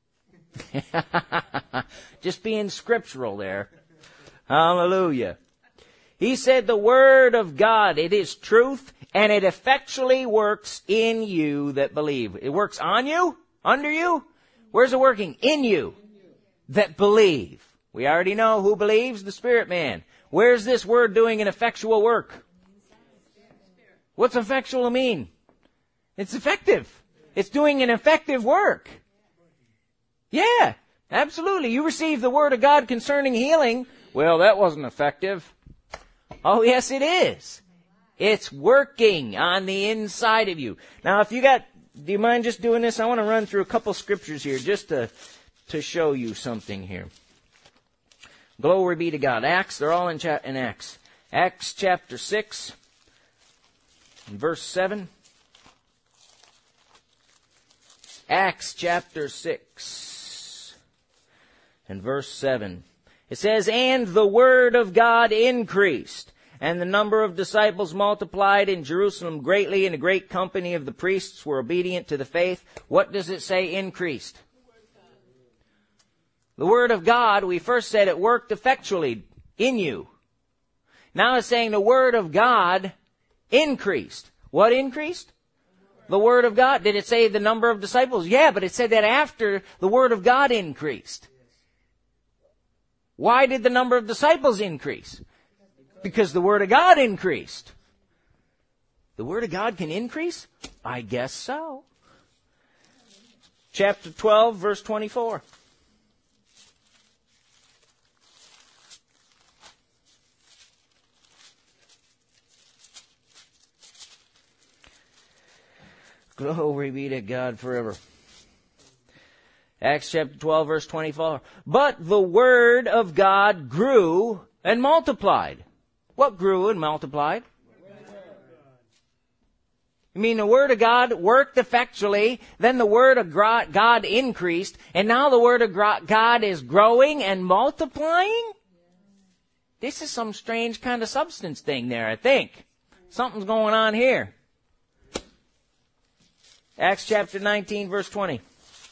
Speaker 1: Just being scriptural there. Hallelujah. He said the Word of God, it is truth, and it effectually works in you that believe. It works on you? Under you? Where's it working? In you that believe. We already know who believes, the Spirit man. Where's this Word doing an effectual work? What's effectual mean? It's effective. It's doing an effective work. Yeah, absolutely. You receive the Word of God concerning healing. Well, that wasn't effective. Oh, yes, it is. It's working on the inside of you. Now, if you got, do you mind just doing this? I want to run through a couple scriptures here just to, to show you something here. Glory be to God. Acts, they're all in, cha- in Acts. Acts chapter six. Verse seven. Acts chapter six and verse seven. It says, and the word of God increased, and the number of disciples multiplied in Jerusalem greatly, and a great company of the priests were obedient to the faith. What does it say increased? The word of God, we first said it worked effectually in you. Now it's saying the word of God increased. What increased? The Word of God. Did it say the number of disciples? Yeah, but it said that after the Word of God increased. Why did the number of disciples increase? Because the Word of God increased. The Word of God can increase? I guess so. Chapter twelve, verse twenty-four. Glory be to God forever. Acts chapter twelve, verse twenty-four. But the word of God grew and multiplied. What grew and multiplied? You mean the word of God worked effectually, then the word of God increased, and now the word of God is growing and multiplying? This is some strange kind of substance thing there, I think. Something's going on here. Acts chapter nineteen, verse twenty.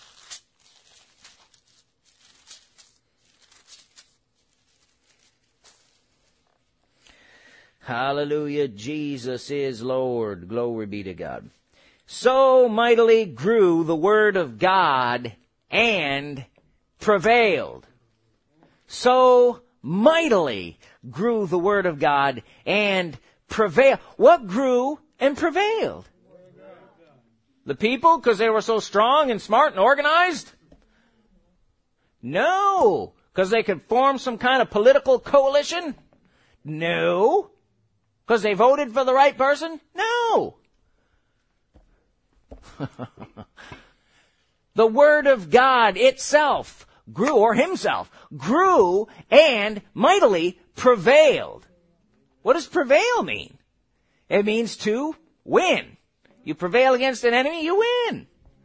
Speaker 1: Hallelujah, Jesus is Lord. Glory be to God. So mightily grew the word of God and prevailed. So mightily grew the word of God and prevailed. What grew and prevailed? The people, because they were so strong and smart and organized? No. Because they could form some kind of political coalition? No. Because they voted for the right person? No. The Word of God itself grew, or Himself, grew and mightily prevailed. What does prevail mean? It means to win. You prevail against an enemy, you win.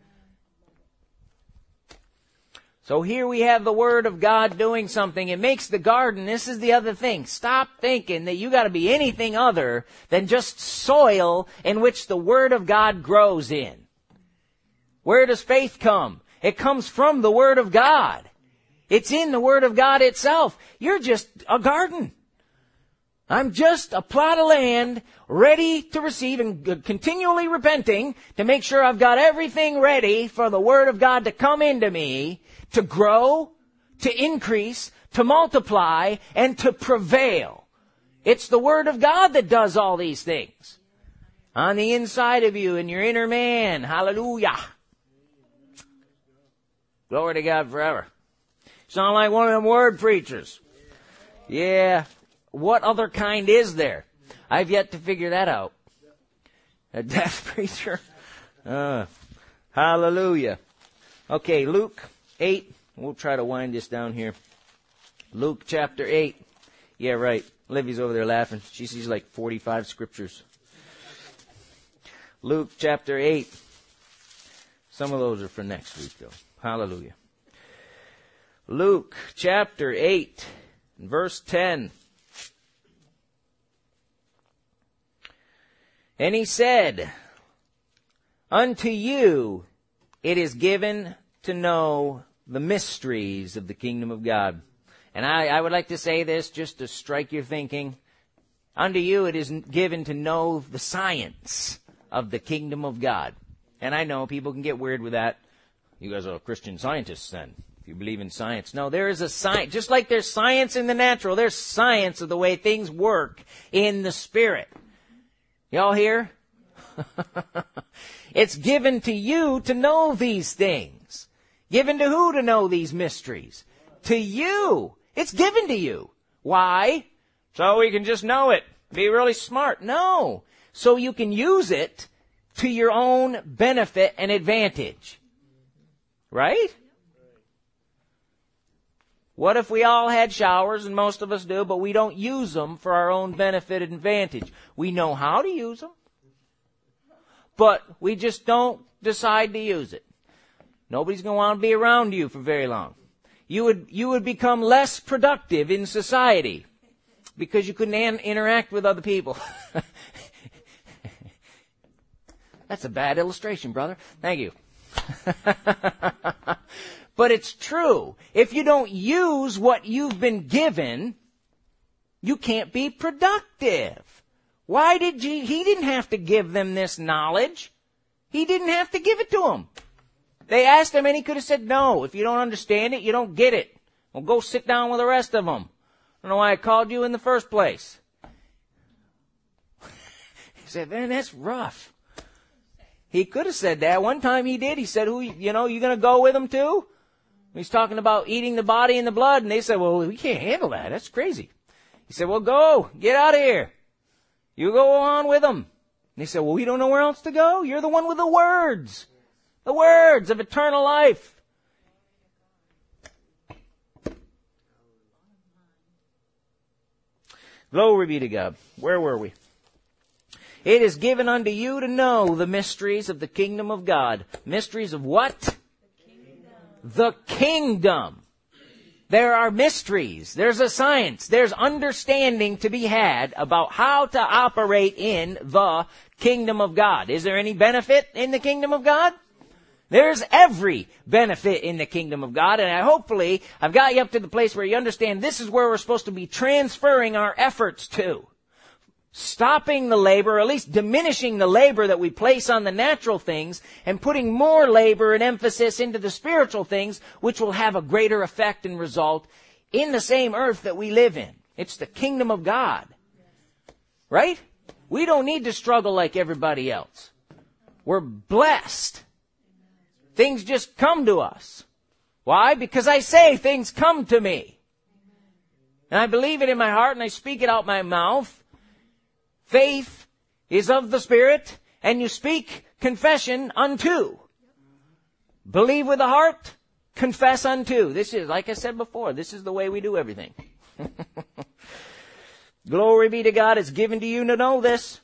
Speaker 1: So here we have the Word of God doing something. It makes the garden, this is the other thing. Stop thinking that you got to be anything other than just soil in which the Word of God grows in. Where does faith come? It comes from the Word of God. It's in the Word of God itself. You're just a garden. I'm just a plot of land ready to receive and continually repenting to make sure I've got everything ready for the Word of God to come into me, to grow, to increase, to multiply, and to prevail. It's the Word of God that does all these things. On the inside of you, in your inner man. Hallelujah. Glory to God forever. Sound like one of them word preachers. Yeah. What other kind is there? I've yet to figure that out. A deaf preacher? Uh, hallelujah. Okay, Luke eight. We'll try to wind this down here. Luke chapter eight. Yeah, right. Livy's over there laughing. She sees like forty-five scriptures. Luke chapter eight. Some of those are for next week, though. Hallelujah. Luke chapter eight, verse ten. And he said, unto you it is given to know the mysteries of the kingdom of God. And I, I would like to say this just to strike your thinking. Unto you it is given to know the science of the kingdom of God. And I know people can get weird with that. You guys are Christian scientists then, if you believe in science. No, there is a science. Just like there's science in the natural, there's science of the way things work in the spirit. Y'all hear? It's given to you to know these things. Given to who to know these mysteries? To you. It's given to you. Why? So we can just know it. Be really smart. No. So you can use it to your own benefit and advantage. Right? What if we all had showers, and most of us do, but we don't use them for our own benefit and advantage? We know how to use them, but we just don't decide to use it. Nobody's going to want to be around you for very long. You would, you would become less productive in society because you couldn't an- interact with other people. That's a bad illustration, brother. Thank you. But it's true. If you don't use what you've been given, you can't be productive. Why did Jesus? He didn't have to give them this knowledge. He didn't have to give it to them. They asked him and he could have said, no, if you don't understand it, you don't get it. Well, go sit down with the rest of them. I don't know why I called you in the first place. He said, man, that's rough. He could have said that. One time he did. He said, "Who, you know, you going to go with them too?" He's talking about eating the body and the blood. And they said, well, we can't handle that. That's crazy. He said, well, go. Get out of here. You go on with them. And they said, well, we don't know where else to go. You're the one with the words. The words of eternal life. Glory be to God. Where were we? It is given unto you to know the mysteries of the kingdom of God. Mysteries of what? The kingdom. The kingdom. There are mysteries. There's a science. There's understanding to be had about how to operate in the kingdom of God. Is there any benefit in the kingdom of God? There's every benefit in the kingdom of God. And I hopefully I've got you up to the place where you understand this is where we're supposed to be transferring our efforts to. Stopping the labor, or at least diminishing the labor that we place on the natural things, and putting more labor and emphasis into the spiritual things, which will have a greater effect and result in the same earth that we live in. It's the kingdom of God. Right? We don't need to struggle like everybody else. We're blessed. Things just come to us. Why? Because I say things come to me. And I believe it in my heart and I speak it out my mouth. Faith is of the Spirit, and you speak confession unto. Believe with the heart, confess unto. This is, like I said before, this is the way we do everything. Glory be to God. It's given to you to know this.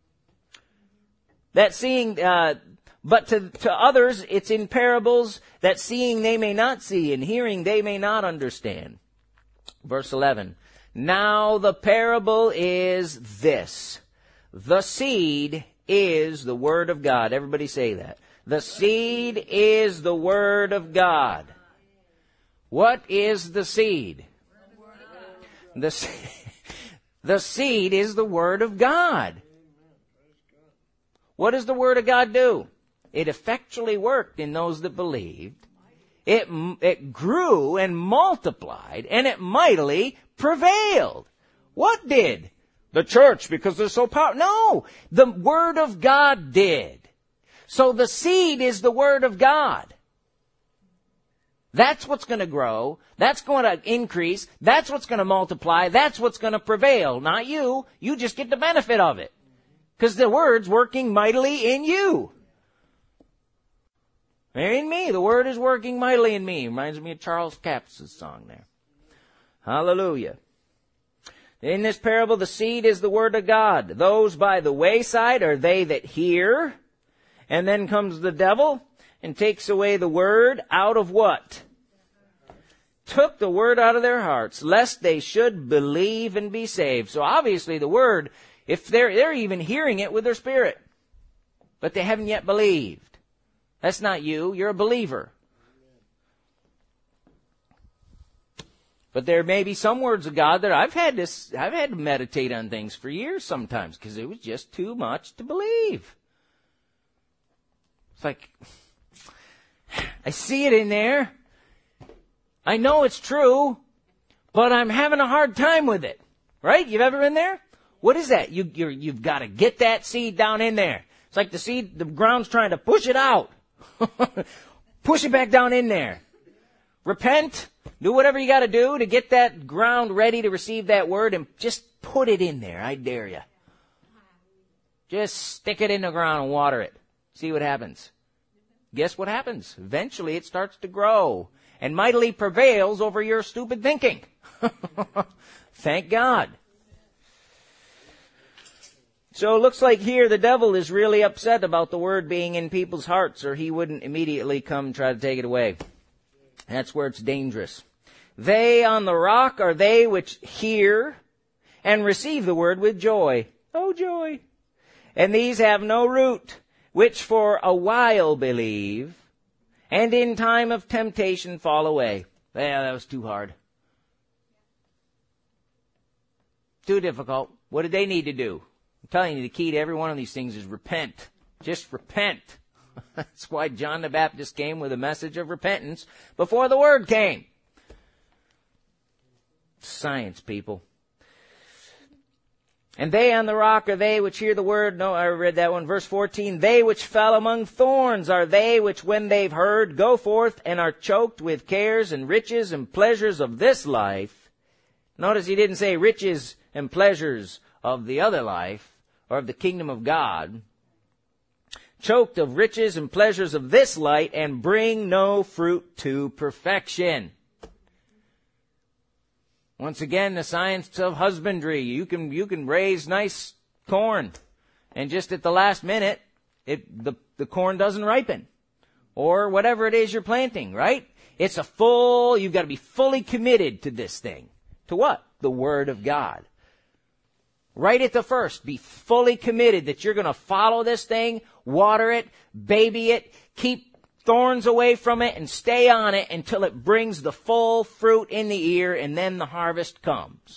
Speaker 1: That seeing, uh, but to, to others, it's in parables, that seeing they may not see, and hearing they may not understand. Verse eleven. Now the parable is this. The seed is the word of God. Everybody say that. The seed is the word of God. What is the seed? The, the seed is the word of God. What does the word of God do? It effectually worked in those that believed. It, it grew and multiplied, and it mightily prevailed. What did? the church because they're so powerful. No, the Word of God did. So the seed is the Word of God. That's what's going to grow. That's going to increase. That's what's going to multiply. That's what's going to prevail. Not you. You just get the benefit of it. Because the Word's working mightily in you. In me. The Word is working mightily in me. Reminds me of Charles Capps' song there. Hallelujah. In this parable, the seed is the Word of God. Those by the wayside are they that hear. And then comes the devil and takes away the Word out of what? Took the Word out of their hearts, lest they should believe and be saved. So obviously the Word, if they're, they're even hearing it with their spirit, but they haven't yet believed. That's not you. You're a believer. But there may be some words of God that I've had this, I've had to meditate on things for years sometimes because it was just too much to believe. It's like, I see it in there. I know it's true, but I'm having a hard time with it. Right? You've ever been there? What is that? You, you're, you've got to get that seed down in there. It's like the seed, the ground's trying to push it out. Push it back down in there. Repent. Do whatever you got to do to get that ground ready to receive that word and just put it in there. I dare you. Just stick it in the ground and water it. See what happens. Guess what happens? Eventually it starts to grow and mightily prevails over your stupid thinking. Thank God. So it looks like here the devil is really upset about the word being in people's hearts, or he wouldn't immediately come try to take it away. That's where it's dangerous. They on the rock are they which hear and receive the word with joy. Oh, joy. And these have no root, which for a while believe, and in time of temptation fall away. Yeah, that was too hard. Too difficult. What did they need to do? I'm telling you, the key to every one of these things is repent. Just repent. That's why John the Baptist came with a message of repentance before the word came. Science, people. And they on the rock are they which hear the word. No, I read that one. Verse fourteen. They which fell among thorns are they which when they've heard go forth and are choked with cares and riches and pleasures of this life. Notice he didn't say riches and pleasures of the other life or of the kingdom of God. Choked of riches and pleasures of this light and bring no fruit to perfection. Once again, the science of husbandry. You can, you can raise nice corn and just at the last minute, it, the, the corn doesn't ripen or whatever it is you're planting, right? It's a full, you've got to be fully committed to this thing. To what? The Word of God. Right at the first, be fully committed that you're going to follow this thing, water it, baby it, keep thorns away from it, and stay on it until it brings the full fruit in the ear, and then the harvest comes.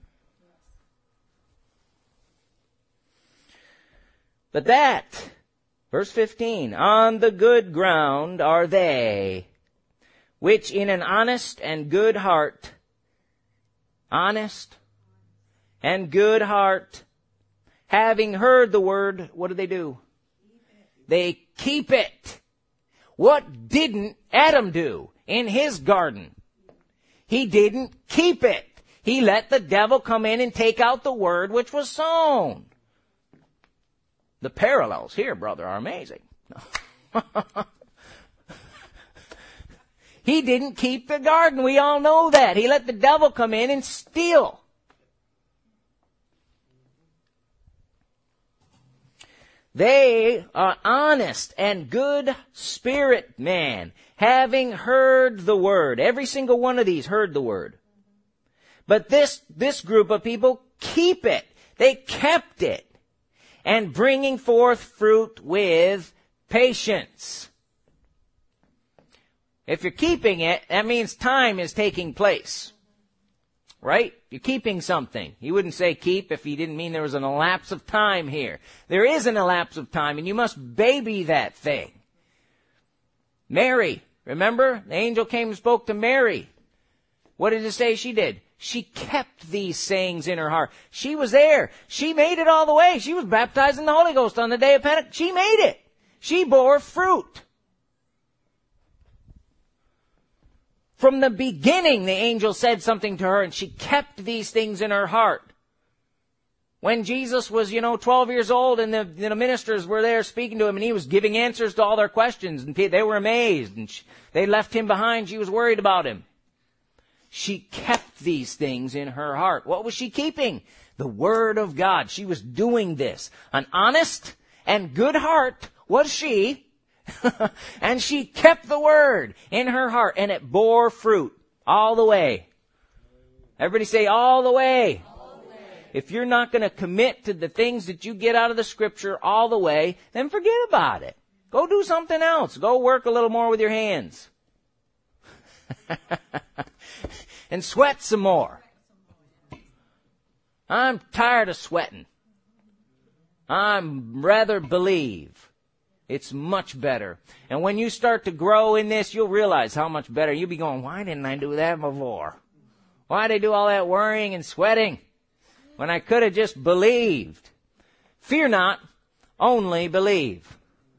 Speaker 1: But that, verse fifteen, on the good ground are they, which in an honest and good heart, honest and good heart, having heard the word, what do they do? They keep it. What didn't Adam do in his garden? He didn't keep it. He let the devil come in and take out the word which was sown. The parallels here, brother, are amazing. He didn't keep the garden. We all know that. He let the devil come in and steal. They are honest and good spirit man, having heard the word. Every single one of these heard the word. But this, this group of people keep it. They kept it. And bringing forth fruit with patience. If you're keeping it, that means time is taking place. Right? You're keeping something. You wouldn't say keep if you didn't mean there was an elapse of time here. There is an elapse of time, and you must baby that thing. Mary, remember? The angel came and spoke to Mary. What did it say she did? She kept these sayings in her heart. She was there. She made it all the way. She was baptized in the Holy Ghost on the day of Pentecost. She made it. She bore fruit. From the beginning, the angel said something to her, and she kept these things in her heart. When Jesus was, you know, twelve years old, and the, the ministers were there speaking to him, and he was giving answers to all their questions, and they were amazed, and she, they left him behind. She was worried about him. She kept these things in her heart. What was she keeping? The Word of God. She was doing this. An honest and good heart was she. And she kept the Word in her heart, and it bore fruit all the way. Everybody say, all the way. All the way. If you're not going to commit to the things that you get out of the Scripture all the way, then forget about it. Go do something else. Go work a little more with your hands. And sweat some more. I'm tired of sweating. I'm rather believe. It's much better. And when you start to grow in this, you'll realize how much better. You'll be going, why didn't I do that before? Why did I do all that worrying and sweating when I could have just believed? Fear not, only believe.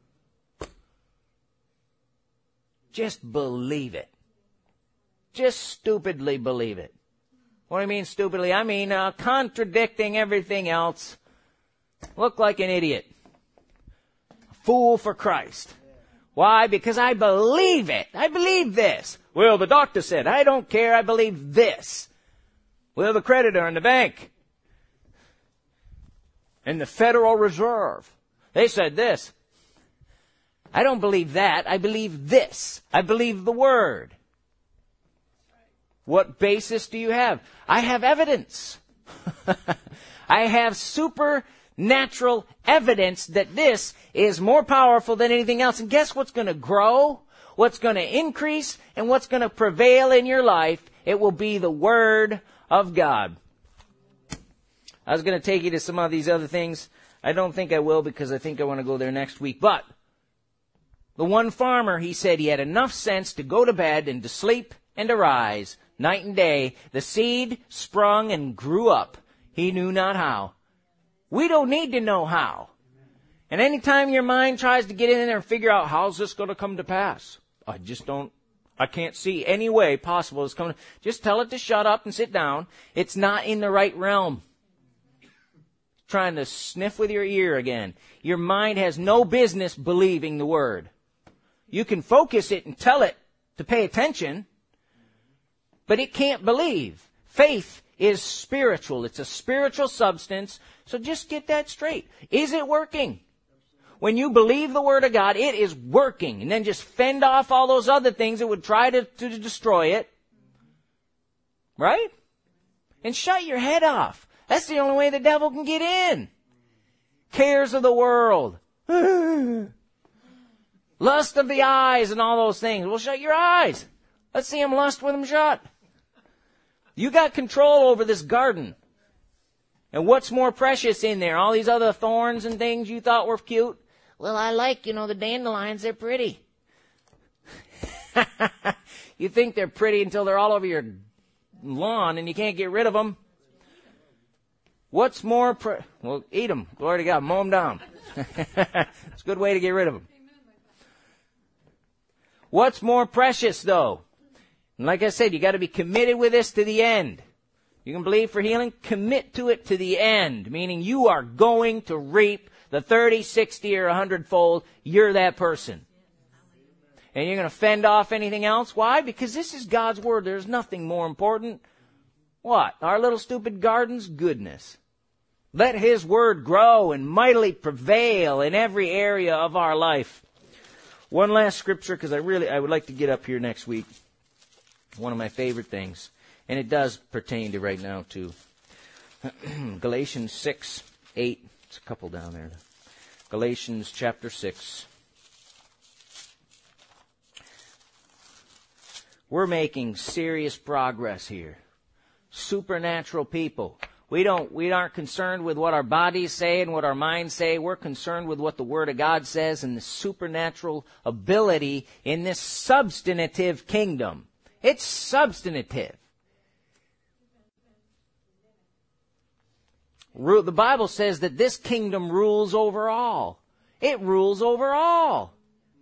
Speaker 1: Just believe it. Just stupidly believe it. What do I mean stupidly? I mean uh, contradicting everything else. Look like an idiot. Fool for Christ. Why? Because I believe it. I believe this. Well, the doctor said, I don't care. I believe this. Well, the creditor in the bank and the Federal Reserve, they said this. I don't believe that. I believe this. I believe the Word. What basis do you have? I have evidence. I have super natural evidence that this is more powerful than anything else. And guess what's going to grow? What's going to increase? And what's going to prevail in your life? It will be the Word of God. I was going to take you to some of these other things. I don't think I will because I think I want to go there next week. But the one farmer, he said he had enough sense to go to bed and to sleep and to rise night and day. The seed sprung and grew up. He knew not how. We don't need to know how. And anytime your mind tries to get in there and figure out how's this going to come to pass, I just don't, I can't see any way possible it's coming. Just tell it to shut up and sit down. It's not in the right realm. Trying to sniff with your ear again. Your mind has no business believing the Word. You can focus it and tell it to pay attention, but it can't believe. Faith is spiritual. It's a spiritual substance. So just get that straight. Is it working? When you believe the Word of God, it is working. And then just fend off all those other things that would try to, to destroy it. Right? And shut your head off. That's the only way the devil can get in. Cares of the world. Lust of the eyes and all those things. Well, shut your eyes. Let's see him lust with them shut. You got control over this garden. And what's more precious in there? All these other thorns and things you thought were cute? Well, I like, you know, the dandelions. They're pretty. You think they're pretty until they're all over your lawn and you can't get rid of them. What's more pre- Well, eat them. Glory to God. Mow them down. It's a good way to get rid of them. What's more precious, though? And like I said, you got to be committed with this to the end. You can believe for healing? Commit to it to the end, meaning you are going to reap the thirty, sixty, or one hundred fold. You're that person. And you're going to fend off anything else. Why? Because this is God's Word. There's nothing more important. What? Our little stupid garden's goodness. Let His Word grow and mightily prevail in every area of our life. One last scripture, because I really, I would like to get up here next week. One of my favorite things. And it does pertain to right now, too. Galatians six, eight. It's a couple down there. Galatians chapter six. We're making serious progress here. Supernatural people. We don't, we aren't concerned with what our bodies say and what our minds say. We're concerned with what the Word of God says and the supernatural ability in this substantive kingdom. It's substantive. The Bible says that this kingdom rules over all. It rules over all.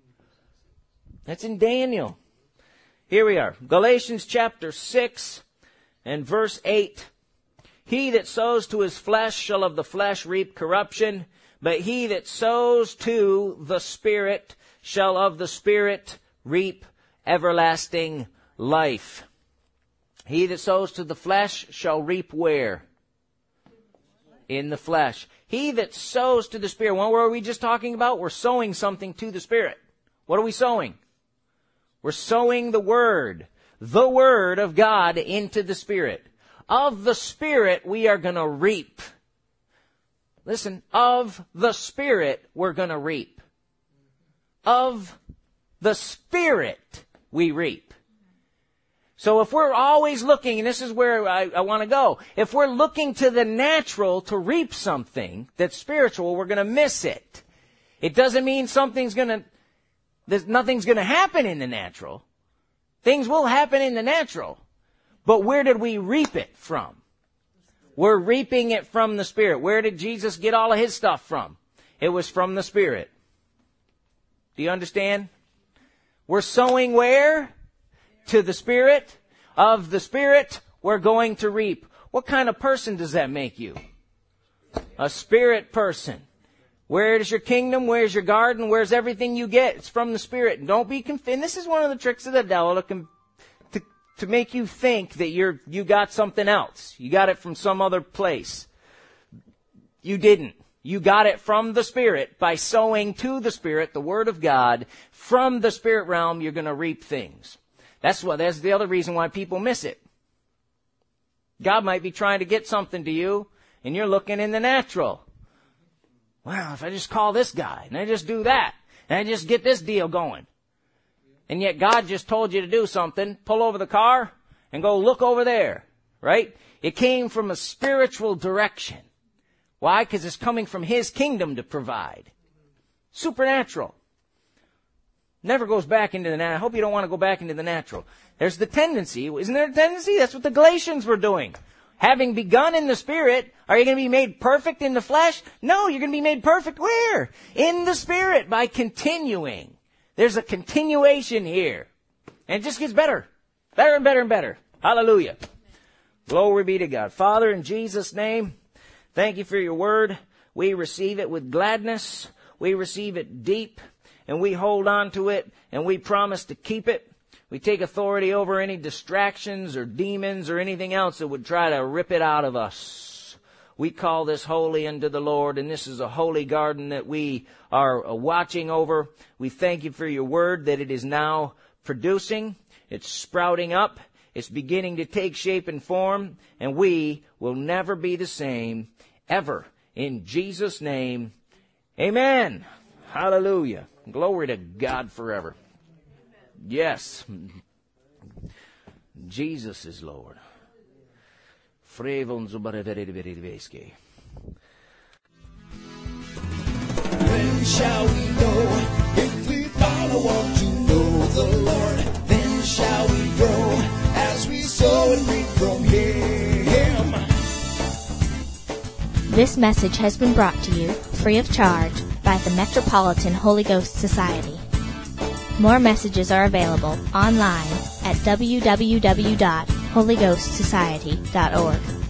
Speaker 1: That's in Daniel. Here we are. Galatians chapter six and verse eight. He that sows to his flesh shall of the flesh reap corruption, but he that sows to the Spirit shall of the Spirit reap everlasting life. He that sows to the flesh shall reap where? In the flesh. He that sows to the Spirit. What were we just talking about? We're sowing something to the Spirit. What are we sowing? We're sowing the Word. The Word of God into the Spirit. Of the Spirit we are going to reap. Listen, of the Spirit we're going to reap. Of the Spirit we reap. So if we're always looking, and this is where I, I want to go, if we're looking to the natural to reap something that's spiritual, we're going to miss it. It doesn't mean something's going to, there's nothing's going to happen in the natural. Things will happen in the natural. But where did we reap it from? We're reaping it from the Spirit. Where did Jesus get all of his stuff from? It was from the Spirit. Do you understand? We're sowing where? To the Spirit. Of the Spirit, we're going to reap. What kind of person does that make you? A Spirit person. Where is your kingdom? Where's your garden? Where's everything you get? It's from the Spirit. Don't be confused. And this is one of the tricks of the devil to, com- to, to make you think that you're, you got something else. You got it from some other place. You didn't. You got it from the Spirit by sowing to the Spirit, the Word of God. From the Spirit realm, you're going to reap things. That's what, that's the other reason why people miss it. God might be trying to get something to you, and you're looking in the natural. Well, if I just call this guy, and I just do that, and I just get this deal going. And yet God just told you to do something, pull over the car, and go look over there, right? It came from a spiritual direction. Why? Because it's coming from His kingdom to provide. Supernatural. Never goes back into the natural. I hope you don't want to go back into the natural. There's the tendency. Isn't there a tendency? That's what the Galatians were doing. Having begun in the Spirit, are you going to be made perfect in the flesh? No, you're going to be made perfect where? In the Spirit, by continuing. There's a continuation here. And it just gets better. Better and better and better. Hallelujah. Glory be to God. Father, in Jesus' name, thank you for your word. We receive it with gladness. We receive it deep. And we hold on to it, and we promise to keep it. We take authority over any distractions or demons or anything else that would try to rip it out of us. We call this holy unto the Lord, and this is a holy garden that we are watching over. We thank you for your word, that it is now producing. It's sprouting up. It's beginning to take shape and form, and we will never be the same, ever. In Jesus' name, amen. Hallelujah. Glory to God forever. Yes. Jesus is Lord. When
Speaker 2: shall we know if we follow on to know the Lord? Then shall we grow as we sow and reap from Him.
Speaker 3: This message has been brought to you free of charge by the Metropolitan Holy Ghost Society. More messages are available online at w w w dot holy ghost society dot org.